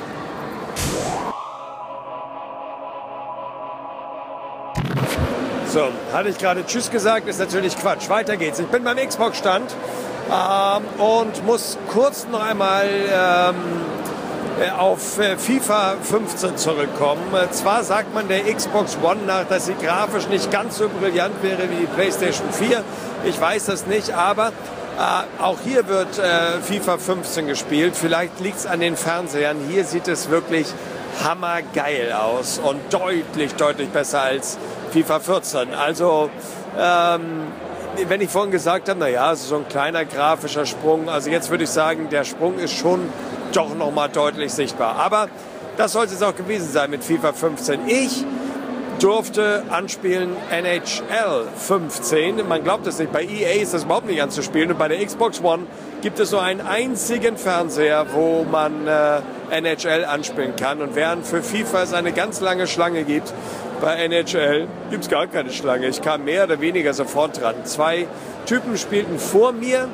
So, hatte ich gerade Tschüss gesagt, ist natürlich Quatsch. Weiter geht's. Ich bin beim Xbox-Stand und muss kurz noch einmal auf FIFA 15 zurückkommen. Zwar sagt man der Xbox One nach, dass sie grafisch nicht ganz so brillant wäre wie die PlayStation 4. Ich weiß das nicht, aber auch hier wird FIFA 15 gespielt. Vielleicht liegt es an den Fernsehern. Hier sieht es wirklich hammergeil aus und deutlich, deutlich besser als FIFA 14. Also, wenn ich vorhin gesagt habe, naja, so ein kleiner grafischer Sprung, also jetzt würde ich sagen, der Sprung ist schon doch nochmal deutlich sichtbar. Aber das sollte es auch gewesen sein mit FIFA 15. Ich durfte anspielen NHL 15. Man glaubt es nicht, bei EA ist das überhaupt nicht anzuspielen. Und bei der Xbox One gibt es so einen einzigen Fernseher, wo man NHL anspielen kann. Und während für FIFA es eine ganz lange Schlange gibt, bei NHL gibt es gar keine Schlange. Ich kam mehr oder weniger sofort dran. 2 Typen spielten vor mir.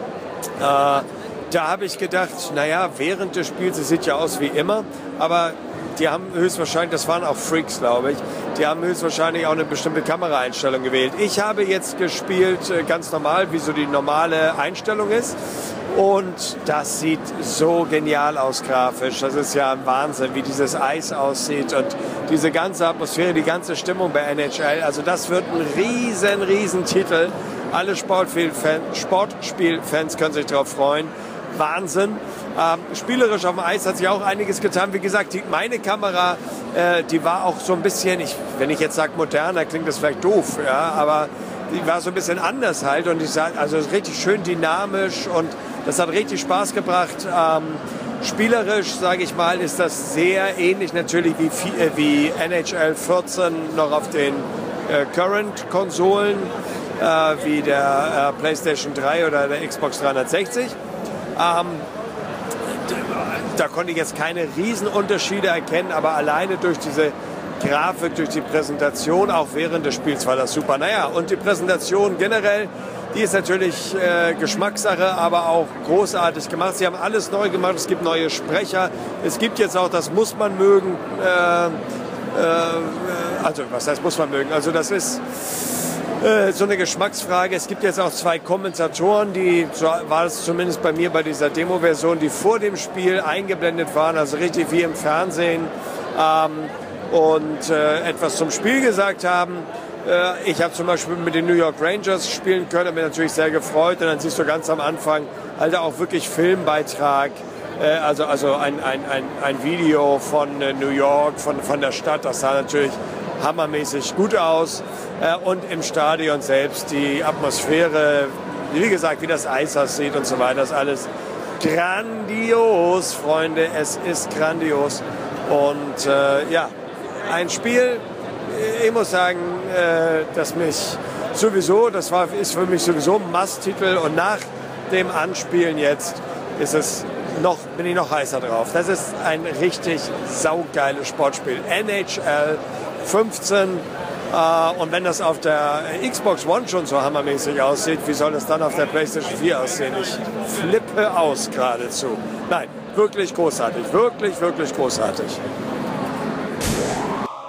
Da habe ich gedacht, naja, während des Spiels, es sieht ja aus wie immer, aber die haben höchstwahrscheinlich, das waren auch Freaks, glaube ich, die haben höchstwahrscheinlich auch eine bestimmte Kameraeinstellung gewählt. Ich habe jetzt gespielt ganz normal, wie so die normale Einstellung ist. Und das sieht so genial aus grafisch. Das ist ja ein Wahnsinn, wie dieses Eis aussieht und diese ganze Atmosphäre, die ganze Stimmung bei NHL. Also das wird ein riesen Titel. Alle Sportspielfans können sich darauf freuen. Wahnsinn. Spielerisch auf dem Eis hat sich auch einiges getan. Wie gesagt, meine Kamera, die war auch so ein bisschen, wenn ich jetzt sage moderner, klingt das vielleicht doof, ja, aber die war so ein bisschen anders halt, und ich sage, also richtig schön dynamisch, und das hat richtig Spaß gebracht. Spielerisch, sage ich mal, ist das sehr ähnlich natürlich wie NHL 14 noch auf den Current-Konsolen, wie der PlayStation 3 oder der Xbox 360. Da konnte ich jetzt keine Riesenunterschiede erkennen, aber alleine durch diese Grafik, durch die Präsentation, auch während des Spiels war das super. Naja, und die Präsentation generell, die ist natürlich Geschmackssache, aber auch großartig gemacht. Sie haben alles neu gemacht, es gibt neue Sprecher, es gibt jetzt auch, das muss man mögen, also was heißt muss man mögen, also das ist so eine Geschmacksfrage. Es gibt jetzt auch 2 Kommentatoren, so war es zumindest bei mir bei dieser Demo-Version, die vor dem Spiel eingeblendet waren, also richtig wie im Fernsehen, und etwas zum Spiel gesagt haben. Ich habe zum Beispiel mit den New York Rangers spielen können, habe mich natürlich sehr gefreut, und dann siehst du ganz am Anfang halt auch wirklich Filmbeitrag, also ein Video von New York, von der Stadt, das sah natürlich hammermäßig gut aus, und im Stadion selbst die Atmosphäre, wie gesagt, wie das Eis aussieht und so weiter, das ist alles grandios, Freunde, es ist grandios. Und ja, ein Spiel, ich muss sagen, das mich sowieso, ist für mich sowieso ein Must-Titel, und nach dem Anspielen jetzt bin ich noch heißer drauf. Das ist ein richtig saugeiles Sportspiel. NHL 15. Und wenn das auf der Xbox One schon so hammermäßig aussieht, wie soll das dann auf der PlayStation 4 aussehen? Ich flippe aus geradezu. Nein, wirklich großartig. Wirklich großartig.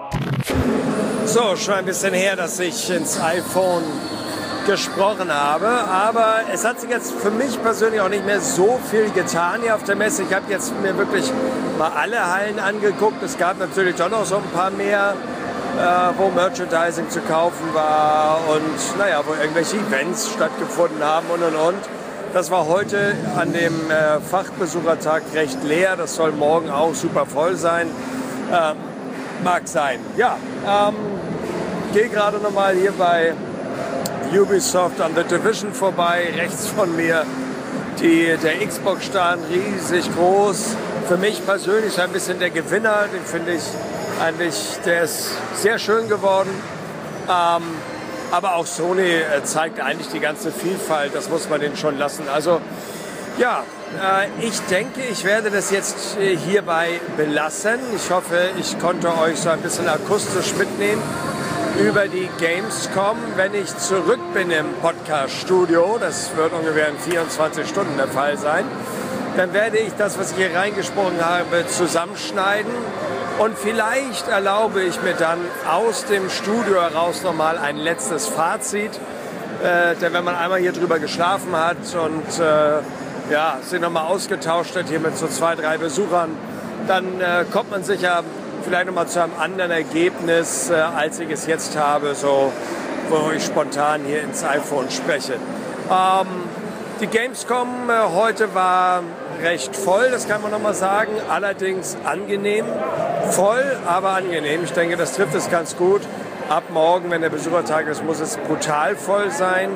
So, schon ein bisschen her, dass ich ins iPhone gesprochen habe, aber es hat sich jetzt für mich persönlich auch nicht mehr so viel getan hier auf der Messe. Ich habe jetzt mir wirklich mal alle Hallen angeguckt. Es gab natürlich doch noch so ein paar mehr, wo Merchandising zu kaufen war und naja, wo irgendwelche Events stattgefunden haben und. Das war heute an dem Fachbesuchertag recht leer. Das soll morgen auch super voll sein. Mag sein. Ja, gehe gerade nochmal hier bei Ubisoft an The Division vorbei. Rechts von mir der Xbox-Stand, riesig groß. Für mich persönlich ist ein bisschen der Gewinner. Den finde ich eigentlich, der ist sehr schön geworden. Aber auch Sony zeigt eigentlich die ganze Vielfalt. Das muss man denen schon lassen. Also ja, ich denke, ich werde das jetzt hierbei belassen. Ich hoffe, ich konnte euch so ein bisschen akustisch mitnehmen über die Gamescom. Wenn ich zurück bin im Podcast-Studio, das wird ungefähr in 24 Stunden der Fall sein, dann werde ich das, was ich hier reingesprochen habe, zusammenschneiden. Und vielleicht erlaube ich mir dann aus dem Studio heraus nochmal ein letztes Fazit. Denn wenn man einmal hier drüber geschlafen hat und sich nochmal ausgetauscht hat hier mit so 2, 3 Besuchern, dann kommt man sicher vielleicht nochmal zu einem anderen Ergebnis, als ich es jetzt habe, so, wo ich spontan hier ins iPhone spreche. Die Gamescom heute war recht voll, das kann man nochmal sagen, allerdings angenehm. Voll, aber angenehm. Ich denke, das trifft es ganz gut. Ab morgen, wenn der Besuchertag ist, muss es brutal voll sein.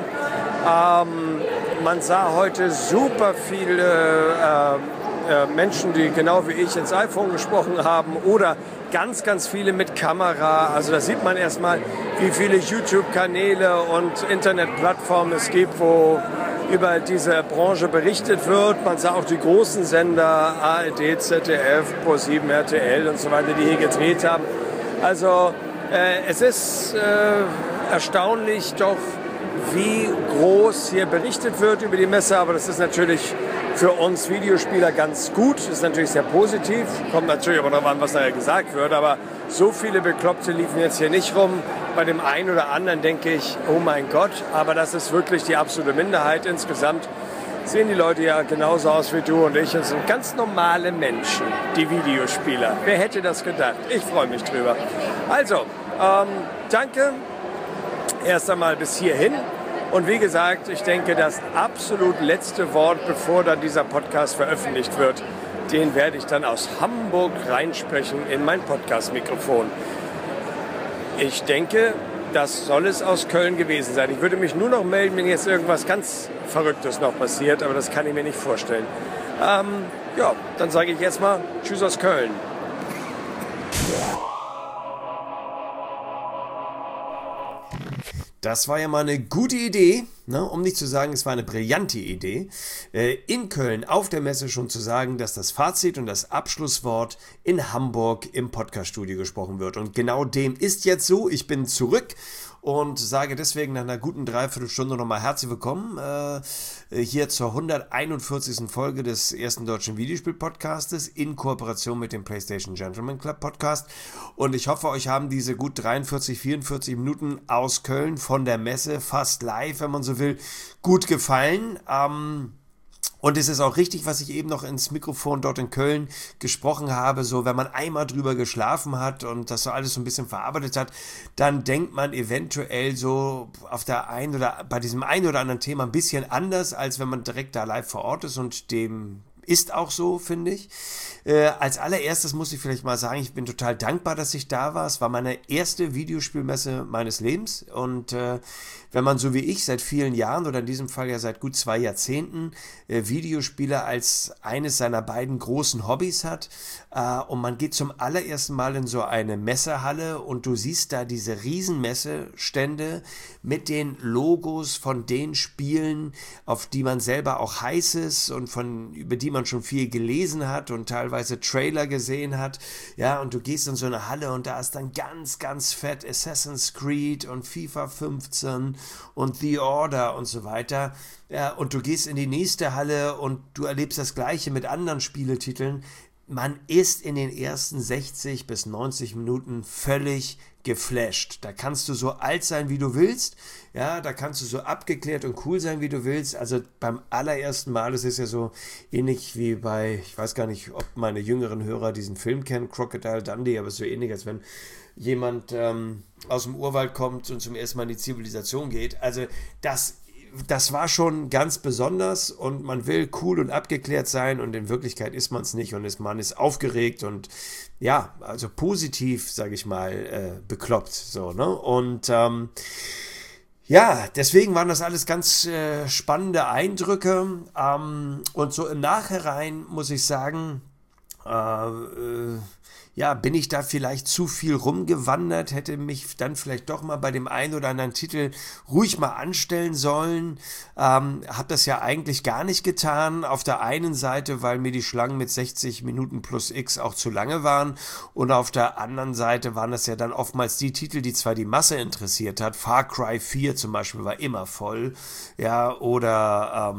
Man sah heute super viele Menschen, die genau wie ich ins iPhone gesprochen haben oder ganz, ganz viele mit Kamera. Also da sieht man erstmal, wie viele YouTube-Kanäle und Internetplattformen es gibt, wo über diese Branche berichtet wird. Man sah auch die großen Sender, ARD, ZDF, Pro7, RTL und so weiter, die hier gedreht haben. Also es ist erstaunlich doch, wie groß hier berichtet wird über die Messe, aber das ist natürlich für uns Videospieler ganz gut, das ist natürlich sehr positiv, kommt natürlich aber noch an, was nachher gesagt wird, aber so viele Bekloppte liefen jetzt hier nicht rum. Bei dem einen oder anderen denke ich, oh mein Gott, aber das ist wirklich die absolute Minderheit. Insgesamt sehen die Leute ja genauso aus wie du und ich und sind ganz normale Menschen, die Videospieler. Wer hätte das gedacht? Ich freue mich drüber. Also, danke erst einmal bis hierhin. Und wie gesagt, ich denke, das absolut letzte Wort, bevor dann dieser Podcast veröffentlicht wird, den werde ich dann aus Hamburg reinsprechen in mein Podcast-Mikrofon. Ich denke, das soll es aus Köln gewesen sein. Ich würde mich nur noch melden, wenn jetzt irgendwas ganz Verrücktes noch passiert, aber das kann ich mir nicht vorstellen. Dann sage ich jetzt mal Tschüss aus Köln. Das war ja mal eine gute Idee, ne? Um nicht zu sagen, es war eine brillante Idee, in Köln auf der Messe schon zu sagen, dass das Fazit und das Abschlusswort in Hamburg im Podcaststudio gesprochen wird. Und genau dem ist jetzt so. Ich bin zurück und sage deswegen nach einer guten Dreiviertelstunde nochmal herzlich willkommen hier zur 141. Folge des ersten deutschen Videospiel-Podcastes in Kooperation mit dem PlayStation Gentleman Club Podcast. Und ich hoffe, euch haben diese gut 43, 44 Minuten aus Köln von der Messe, fast live, wenn man so will, gut gefallen. Und es ist auch richtig, was ich eben noch ins Mikrofon dort in Köln gesprochen habe, so wenn man einmal drüber geschlafen hat und das so alles so ein bisschen verarbeitet hat, dann denkt man eventuell so auf der einen oder bei diesem einen oder anderen Thema ein bisschen anders, als wenn man direkt da live vor Ort ist, und dem ist auch so, finde ich. Als allererstes muss ich vielleicht mal sagen, ich bin total dankbar, dass ich da war. Es war meine erste Videospielmesse meines Lebens, und wenn man so wie ich seit vielen Jahren oder in diesem Fall ja seit gut 2 Jahrzehnten Videospiele als eines seiner beiden großen Hobbys hat und man geht zum allerersten Mal in so eine Messehalle und du siehst da diese riesen Messestände mit den Logos von den Spielen, auf die man selber auch heiß ist und über die man schon viel gelesen hat und teilweise Trailer gesehen hat, ja, und du gehst in so eine Halle und da ist dann ganz, ganz fett Assassin's Creed und FIFA 15 und The Order und so weiter, ja, und du gehst in die nächste Halle und du erlebst das Gleiche mit anderen Spieletiteln. man ist in den ersten 60 bis 90 Minuten völlig geflasht. Da kannst du so alt sein, wie du willst. Ja, da kannst du so abgeklärt und cool sein, wie du willst. Also beim allerersten Mal, das ist ja so ähnlich wie bei, ich weiß gar nicht, ob meine jüngeren Hörer diesen Film kennen, Crocodile Dundee, aber so ähnlich, als wenn jemand aus dem Urwald kommt und zum ersten Mal in die Zivilisation geht. Also das war schon ganz besonders und man will cool und abgeklärt sein und in Wirklichkeit ist man es nicht und man ist aufgeregt und ja, also positiv, sage ich mal, bekloppt. So, ne? Und ja, deswegen waren das alles ganz spannende Eindrücke und so im Nachhinein muss ich sagen, ja, bin ich da vielleicht zu viel rumgewandert, hätte mich dann vielleicht doch mal bei dem einen oder anderen Titel ruhig mal anstellen sollen. Hab das ja eigentlich gar nicht getan. Auf der einen Seite, weil mir die Schlangen mit 60 Minuten plus X auch zu lange waren und auf der anderen Seite waren das ja dann oftmals die Titel, die zwar die Masse interessiert hat. Far Cry 4 zum Beispiel war immer voll, ja, oder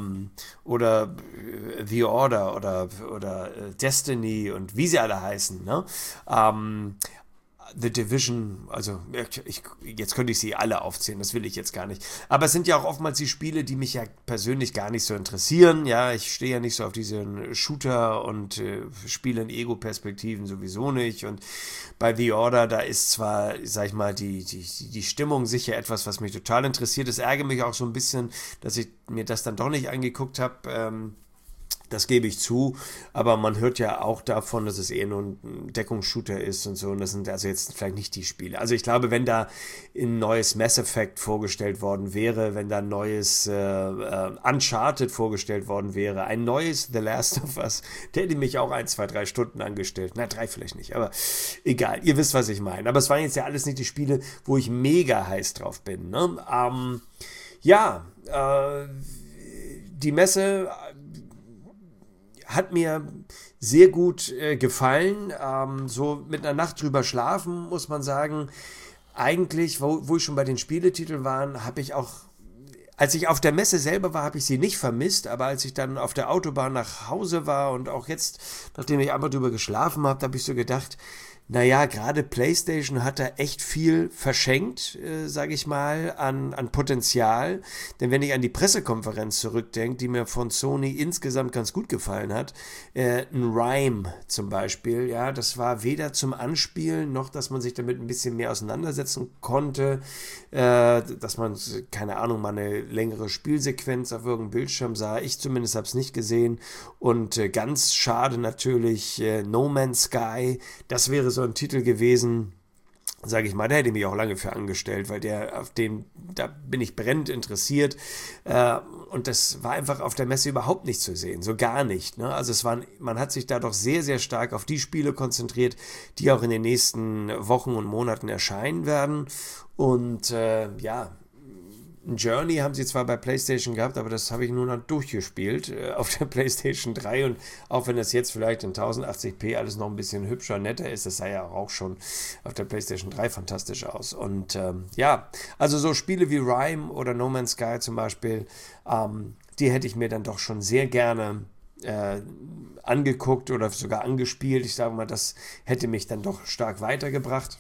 The Order oder Destiny und wie sie alle heißen, ne? The Division, also jetzt könnte ich sie alle aufzählen, das will ich jetzt gar nicht. Aber es sind ja auch oftmals die Spiele, die mich ja persönlich gar nicht so interessieren. Ja, ich stehe ja nicht so auf diesen Shooter und spiele in Ego-Perspektiven sowieso nicht. Und bei The Order, da ist zwar, sag ich mal, die Stimmung sicher etwas, was mich total interessiert. Es ärgert mich auch so ein bisschen, dass ich mir das dann doch nicht angeguckt habe. Das gebe ich zu, aber man hört ja auch davon, dass es eher nur ein Deckungsshooter ist und so, und das sind also jetzt vielleicht nicht die Spiele. Also ich glaube, wenn da ein neues Mass Effect vorgestellt worden wäre, wenn da ein neues Uncharted vorgestellt worden wäre, ein neues The Last of Us, der hätte mich auch 1, 2, 3 Stunden angestellt. Na, 3 vielleicht nicht, aber egal, ihr wisst, was ich meine. Aber es waren jetzt ja alles nicht die Spiele, wo ich mega heiß drauf bin. Ne? Die Messe hat mir sehr gut gefallen. So mit einer Nacht drüber schlafen, muss man sagen. Eigentlich, wo ich schon bei den Spieletiteln war, habe ich auch, als ich auf der Messe selber war, habe ich sie nicht vermisst, aber als ich dann auf der Autobahn nach Hause war und auch jetzt, nachdem ich einmal drüber geschlafen habe, habe ich so gedacht, naja, gerade PlayStation hat da echt viel verschenkt, sage ich mal, an Potenzial. Denn wenn ich an die Pressekonferenz zurückdenke, die mir von Sony insgesamt ganz gut gefallen hat, ein Rhyme zum Beispiel, ja, das war weder zum Anspielen, noch, dass man sich damit ein bisschen mehr auseinandersetzen konnte, dass man, keine Ahnung, mal eine längere Spielsequenz auf irgendeinem Bildschirm sah. Ich zumindest habe es nicht gesehen. Und ganz schade natürlich, No Man's Sky, das wäre so ein Titel gewesen, sage ich mal, da hätte ich mich auch lange für angestellt, weil da bin ich brennend interessiert, und das war einfach auf der Messe überhaupt nicht zu sehen, so gar nicht, ne? Also man hat sich da doch sehr, sehr stark auf die Spiele konzentriert, die auch in den nächsten Wochen und Monaten erscheinen werden, und ein Journey haben sie zwar bei PlayStation gehabt, aber das habe ich nur noch durchgespielt auf der PlayStation 3, und auch wenn das jetzt vielleicht in 1080p alles noch ein bisschen hübscher, netter ist, das sah ja auch schon auf der PlayStation 3 fantastisch aus. Und also so Spiele wie Rhyme oder No Man's Sky zum Beispiel, die hätte ich mir dann doch schon sehr gerne angeguckt oder sogar angespielt. Ich sage mal, das hätte mich dann doch stark weitergebracht.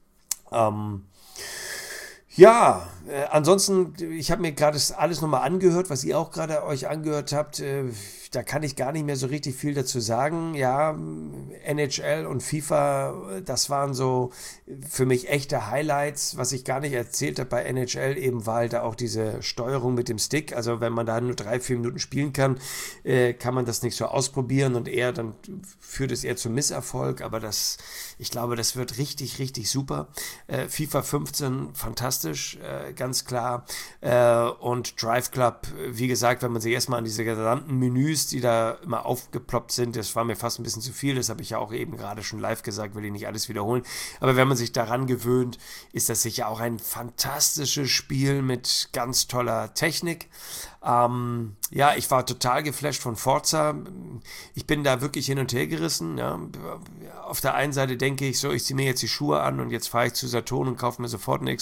Ansonsten, ich habe mir gerade alles nochmal angehört, was ihr auch gerade euch angehört habt. Da kann ich gar nicht mehr so richtig viel dazu sagen. Ja, NHL und FIFA, das waren so für mich echte Highlights. Was ich gar nicht erzählt habe bei NHL, eben war halt da auch diese Steuerung mit dem Stick. Also wenn man da nur 3, 4 Minuten spielen kann, kann man das nicht so ausprobieren, und dann führt es eher zum Misserfolg. Aber ich glaube, das wird richtig, richtig super. FIFA 15, fantastisch, ganz klar. Und Drive Club, wie gesagt, wenn man sich erstmal an diese gesamten Menüs, die da immer aufgeploppt sind, das war mir fast ein bisschen zu viel, das habe ich ja auch eben gerade schon live gesagt, will ich nicht alles wiederholen, aber wenn man sich daran gewöhnt, ist das sicher auch ein fantastisches Spiel mit ganz toller Technik. Ich war total geflasht von Forza. Ich bin da wirklich hin und her gerissen. Ja. Auf der einen Seite denke ich so, ich ziehe mir jetzt die Schuhe an und jetzt fahre ich zu Saturn und kaufe mir sofort eine Xbox One.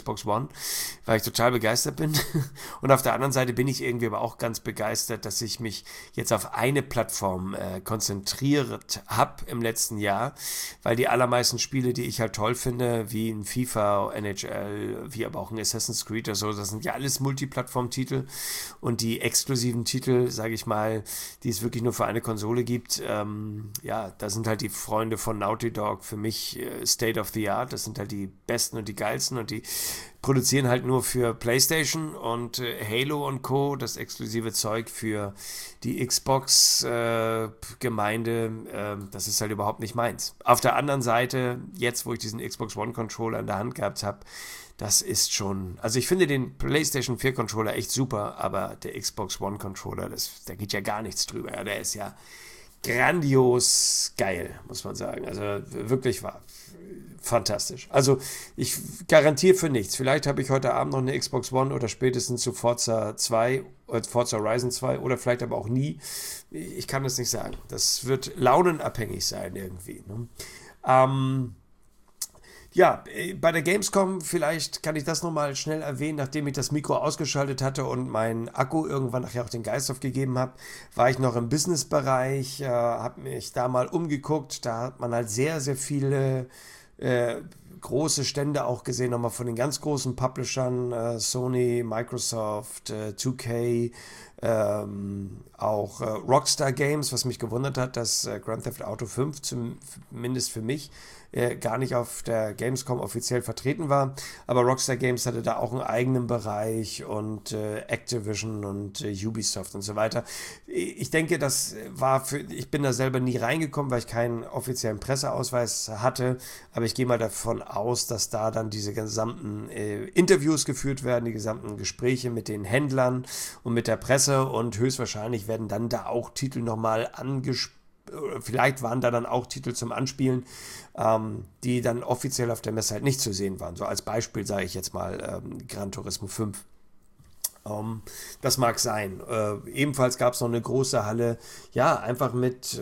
weil ich total begeistert bin. Und auf der anderen Seite bin ich irgendwie aber auch ganz begeistert, dass ich mich jetzt auf eine Plattform konzentriert habe im letzten Jahr, weil die allermeisten Spiele, die ich halt toll finde, wie ein FIFA, NHL, wie aber auch ein Assassin's Creed oder so, das sind ja alles Multiplattform-Titel und die exklusiven Titel, sage ich mal, die es wirklich nur für eine Konsole gibt, ja, da sind halt die Freunde von Naughty Dog für mich State of the Art, das sind halt die besten und die geilsten und die produzieren halt nur für PlayStation und Halo und Co., das exklusive Zeug für die Xbox-Gemeinde, das ist halt überhaupt nicht meins. Auf der anderen Seite, jetzt wo ich diesen Xbox One Controller in der Hand gehabt habe, das ist schon, also ich finde den PlayStation 4 Controller echt super, aber der Xbox One Controller, da geht ja gar nichts drüber. Ja, der ist ja grandios geil, muss man sagen. Also wirklich war fantastisch. Also ich garantiere für nichts. Vielleicht habe ich heute Abend noch eine Xbox One oder spätestens zu Forza 2, Forza Horizon 2 oder vielleicht aber auch nie. Ich kann das nicht sagen. Das wird launenabhängig sein irgendwie. Ne? Ja, bei der Gamescom, vielleicht kann ich das nochmal schnell erwähnen, nachdem ich das Mikro ausgeschaltet hatte und mein Akku irgendwann nachher auch den Geist aufgegeben habe, war ich noch im Businessbereich, habe mich da mal umgeguckt, da hat man halt sehr, sehr viele große Stände auch gesehen, nochmal von den ganz großen Publishern, Sony, Microsoft, 2K, auch Rockstar Games, was mich gewundert hat, dass Grand Theft Auto 5 zumindest für mich gar nicht auf der Gamescom offiziell vertreten war, aber Rockstar Games hatte da auch einen eigenen Bereich und Activision und Ubisoft und so weiter. Ich denke, ich bin da selber nie reingekommen, weil ich keinen offiziellen Presseausweis hatte, aber ich gehe mal davon aus, dass da dann diese gesamten Interviews geführt werden, die gesamten Gespräche mit den Händlern und mit der Presse und höchstwahrscheinlich werden dann da auch Titel nochmal angesprochen. Vielleicht waren da dann auch Titel zum Anspielen, die dann offiziell auf der Messe halt nicht zu sehen waren. So als Beispiel sage ich jetzt mal Gran Turismo 5. Das mag sein. Ebenfalls gab es noch eine große Halle, ja, einfach mit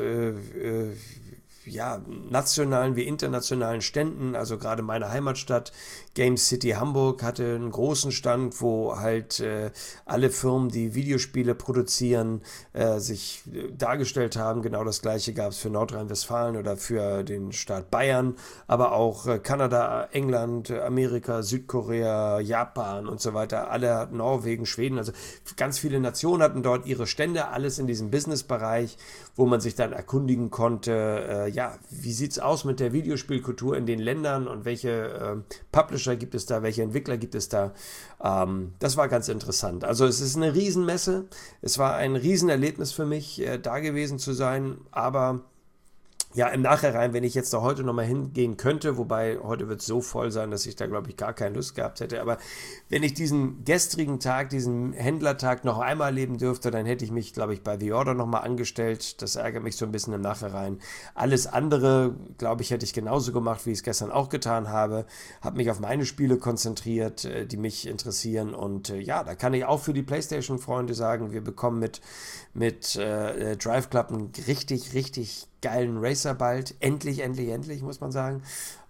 ja, nationalen wie internationalen Ständen, also gerade meine Heimatstadt Game City Hamburg hatte einen großen Stand, wo halt alle Firmen, die Videospiele produzieren, sich dargestellt haben. Genau das gleiche gab es für Nordrhein-Westfalen oder für den Staat Bayern, aber auch Kanada, England, Amerika, Südkorea, Japan und so weiter, alle Norwegen, Schweden, also ganz viele Nationen hatten dort ihre Stände, alles in diesem Businessbereich, wo man sich dann erkundigen konnte, ja, wie sieht es aus mit der Videospielkultur in den Ländern und welche Publisher gibt es da, welche Entwickler gibt es da. Das war ganz interessant. Also es ist eine Riesenmesse, es war ein Riesenerlebnis für mich, da gewesen zu sein, aber ja, im Nachhinein, wenn ich jetzt da heute nochmal hingehen könnte, wobei heute wird es so voll sein, dass ich da, glaube ich, gar keine Lust gehabt hätte, aber wenn ich diesen gestrigen Tag, diesen Händlertag noch einmal erleben dürfte, dann hätte ich mich, glaube ich, bei The Order nochmal angestellt. Das ärgert mich so ein bisschen im Nachhinein. Alles andere, glaube ich, hätte ich genauso gemacht, wie ich es gestern auch getan habe. Habe mich auf meine Spiele konzentriert, die mich interessieren und ja, da kann ich auch für die PlayStation-Freunde sagen, wir bekommen mit Drive Club einen richtig, richtig geilen Racer bald. Endlich, endlich, endlich, muss man sagen.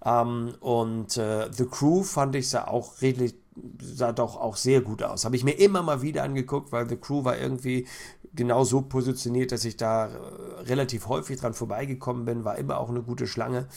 Und The Crew fand ich sah doch auch sehr gut aus. Habe ich mir immer mal wieder angeguckt, weil The Crew war irgendwie genau so positioniert, dass ich da relativ häufig dran vorbeigekommen bin. War immer auch eine gute Schlange.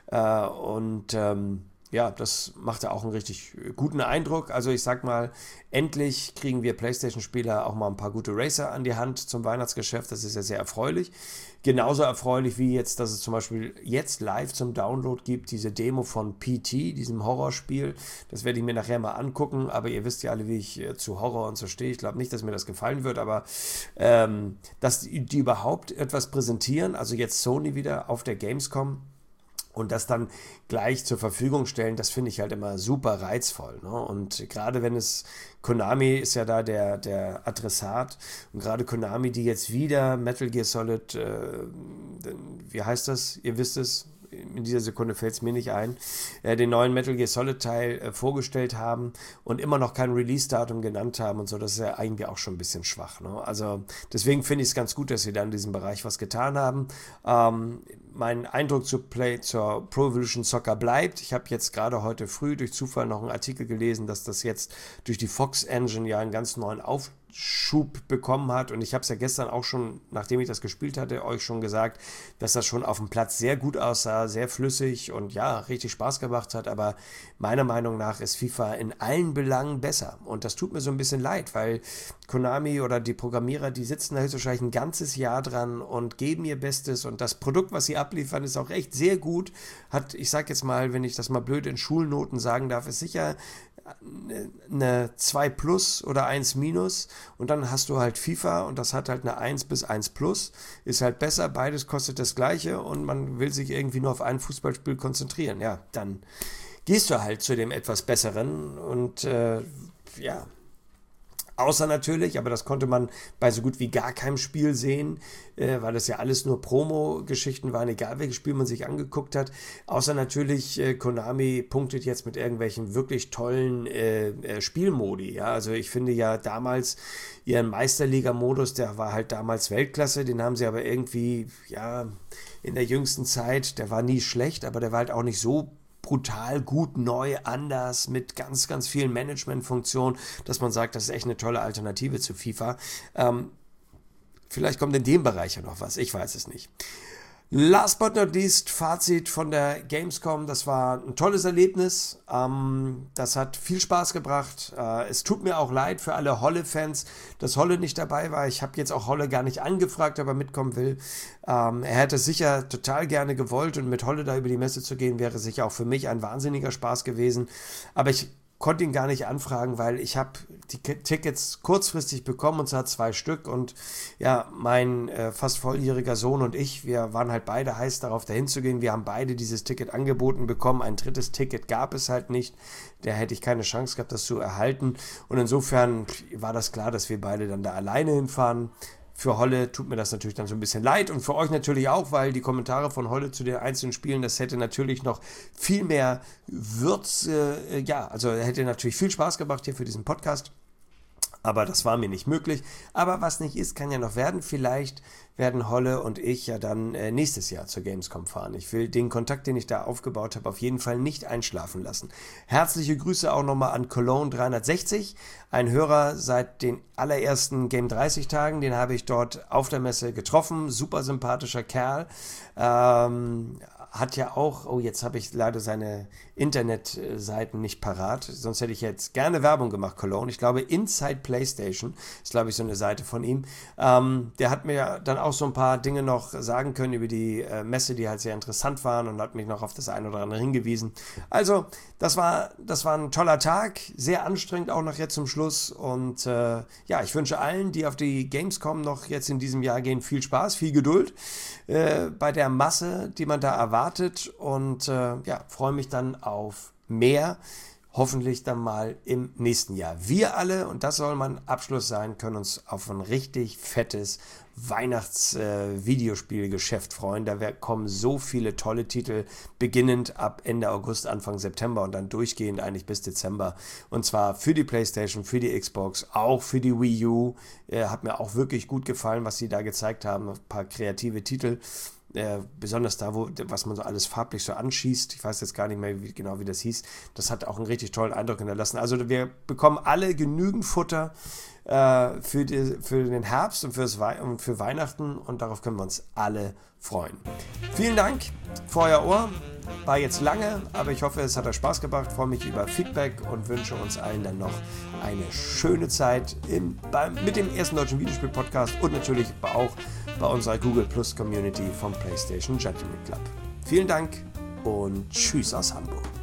Ja, das machte auch einen richtig guten Eindruck. Also ich sag mal, endlich kriegen wir PlayStation-Spieler auch mal ein paar gute Racer an die Hand zum Weihnachtsgeschäft. Das ist ja sehr erfreulich. Genauso erfreulich wie jetzt, dass es zum Beispiel jetzt live zum Download gibt, diese Demo von PT, diesem Horrorspiel. Das werde ich mir nachher mal angucken, aber ihr wisst ja alle, wie ich zu Horror und so stehe. Ich glaube nicht, dass mir das gefallen wird, aber dass die überhaupt etwas präsentieren, also jetzt Sony wieder auf der Gamescom, und das dann gleich zur Verfügung stellen, das finde ich halt immer super reizvoll. Ne? Und gerade wenn Konami ist ja da der Adressat, und gerade Konami, die jetzt wieder Metal Gear Solid, wie heißt das? Ihr wisst es, in dieser Sekunde fällt es mir nicht ein, den neuen Metal Gear Solid Teil vorgestellt haben und immer noch kein Release-Datum genannt haben und so, das ist ja eigentlich auch schon ein bisschen schwach. Ne? Also deswegen finde ich es ganz gut, dass sie da in diesem Bereich was getan haben. mein Eindruck zur Pro Evolution Soccer bleibt. Ich habe jetzt gerade heute früh durch Zufall noch einen Artikel gelesen, dass das jetzt durch die Fox Engine ja einen ganz neuen Aufschub bekommen hat. Und ich habe es ja gestern auch schon, nachdem ich das gespielt hatte, euch schon gesagt, dass das schon auf dem Platz sehr gut aussah, sehr flüssig und ja, richtig Spaß gemacht hat. Aber meiner Meinung nach ist FIFA in allen Belangen besser. Und das tut mir so ein bisschen leid, weil Konami oder die Programmierer, die sitzen da höchstwahrscheinlich ein ganzes Jahr dran und geben ihr Bestes. Und das Produkt, was sie abliefern, ist auch echt sehr gut. Hat, ich sag jetzt mal, wenn ich das mal blöd in Schulnoten sagen darf, ist sicher eine 2 plus oder 1 minus und dann hast du halt FIFA und das hat halt eine 1 bis 1 plus, ist halt besser, beides kostet das gleiche und man will sich irgendwie nur auf ein Fußballspiel konzentrieren. Ja, dann gehst du halt zu dem etwas Besseren und ja, außer natürlich, aber das konnte man bei so gut wie gar keinem Spiel sehen, weil das ja alles nur Promo-Geschichten waren, egal welches Spiel man sich angeguckt hat. Außer natürlich, Konami punktet jetzt mit irgendwelchen wirklich tollen Spielmodi. Ja? Also ich finde ja damals ihren Meisterliga-Modus, der war halt damals Weltklasse, den haben sie aber irgendwie, ja, in der jüngsten Zeit, der war nie schlecht, aber der war halt auch nicht so brutal gut, neu, anders, mit ganz, ganz vielen Managementfunktionen, dass man sagt, das ist echt eine tolle Alternative zu FIFA. Vielleicht kommt in dem Bereich ja noch was, ich weiß es nicht. Last but not least, Fazit von der Gamescom, das war ein tolles Erlebnis, das hat viel Spaß gebracht, es tut mir auch leid für alle Holle-Fans, dass Holle nicht dabei war, ich habe jetzt auch Holle gar nicht angefragt, ob er mitkommen will, er hätte sicher total gerne gewollt und mit Holle da über die Messe zu gehen, wäre sicher auch für mich ein wahnsinniger Spaß gewesen, aber ich konnte ihn gar nicht anfragen, weil ich habe die Tickets kurzfristig bekommen und zwar 2 Stück und ja, mein fast volljähriger Sohn und ich, wir waren halt beide heiß darauf dahin zu gehen, wir haben beide dieses Ticket angeboten bekommen, ein drittes Ticket gab es halt nicht, da hätte ich keine Chance gehabt, das zu erhalten und insofern war das klar, dass wir beide dann da alleine hinfahren. Für Holle tut mir das natürlich dann so ein bisschen leid und für euch natürlich auch, weil die Kommentare von Holle zu den einzelnen Spielen, das hätte natürlich noch viel mehr Würze, ja, also hätte natürlich viel Spaß gemacht hier für diesen Podcast. Aber das war mir nicht möglich. Aber was nicht ist, kann ja noch werden. Vielleicht werden Holle und ich ja dann nächstes Jahr zur Gamescom fahren. Ich will den Kontakt, den ich da aufgebaut habe, auf jeden Fall nicht einschlafen lassen. Herzliche Grüße auch nochmal an Cologne 360. Ein Hörer seit den allerersten Game 30 Tagen. Den habe ich dort auf der Messe getroffen. Super sympathischer Kerl. Hat ja auch, oh, jetzt habe ich leider seine Internetseiten nicht parat, sonst hätte ich jetzt gerne Werbung gemacht, Cologne. Ich glaube, Inside PlayStation ist, glaube ich, so eine Seite von ihm. Der hat mir dann auch so ein paar Dinge noch sagen können über die Messe, die halt sehr interessant waren und hat mich noch auf das eine oder andere hingewiesen. Also, das war ein toller Tag, sehr anstrengend auch nachher zum Schluss und ja, ich wünsche allen, die auf die Gamescom noch jetzt in diesem Jahr gehen, viel Spaß, viel Geduld bei der Masse, die man da erwartet und ja, freue mich dann auf mehr, hoffentlich dann mal im nächsten Jahr. Wir alle, und das soll mein Abschluss sein, können uns auf ein richtig fettes Weihnachts-Videospielgeschäft freuen. Da kommen so viele tolle Titel, beginnend ab Ende August, Anfang September und dann durchgehend eigentlich bis Dezember. Und zwar für die PlayStation, für die Xbox, auch für die Wii U. Hat mir auch wirklich gut gefallen, was sie da gezeigt haben. Ein paar kreative Titel. Besonders da, was man so alles farblich so anschießt, ich weiß jetzt gar nicht mehr wie das hieß, das hat auch einen richtig tollen Eindruck hinterlassen. Also wir bekommen alle genügend Futter für den Herbst und für Weihnachten und darauf können wir uns alle freuen. Vielen Dank für euer Ohr, war jetzt lange, aber ich hoffe, es hat euch Spaß gemacht, freue mich über Feedback und wünsche uns allen dann noch eine schöne Zeit mit dem ersten deutschen Videospiel-Podcast und natürlich auch bei unserer Google Plus Community vom PlayStation Gentleman Club. Vielen Dank und tschüss aus Hamburg.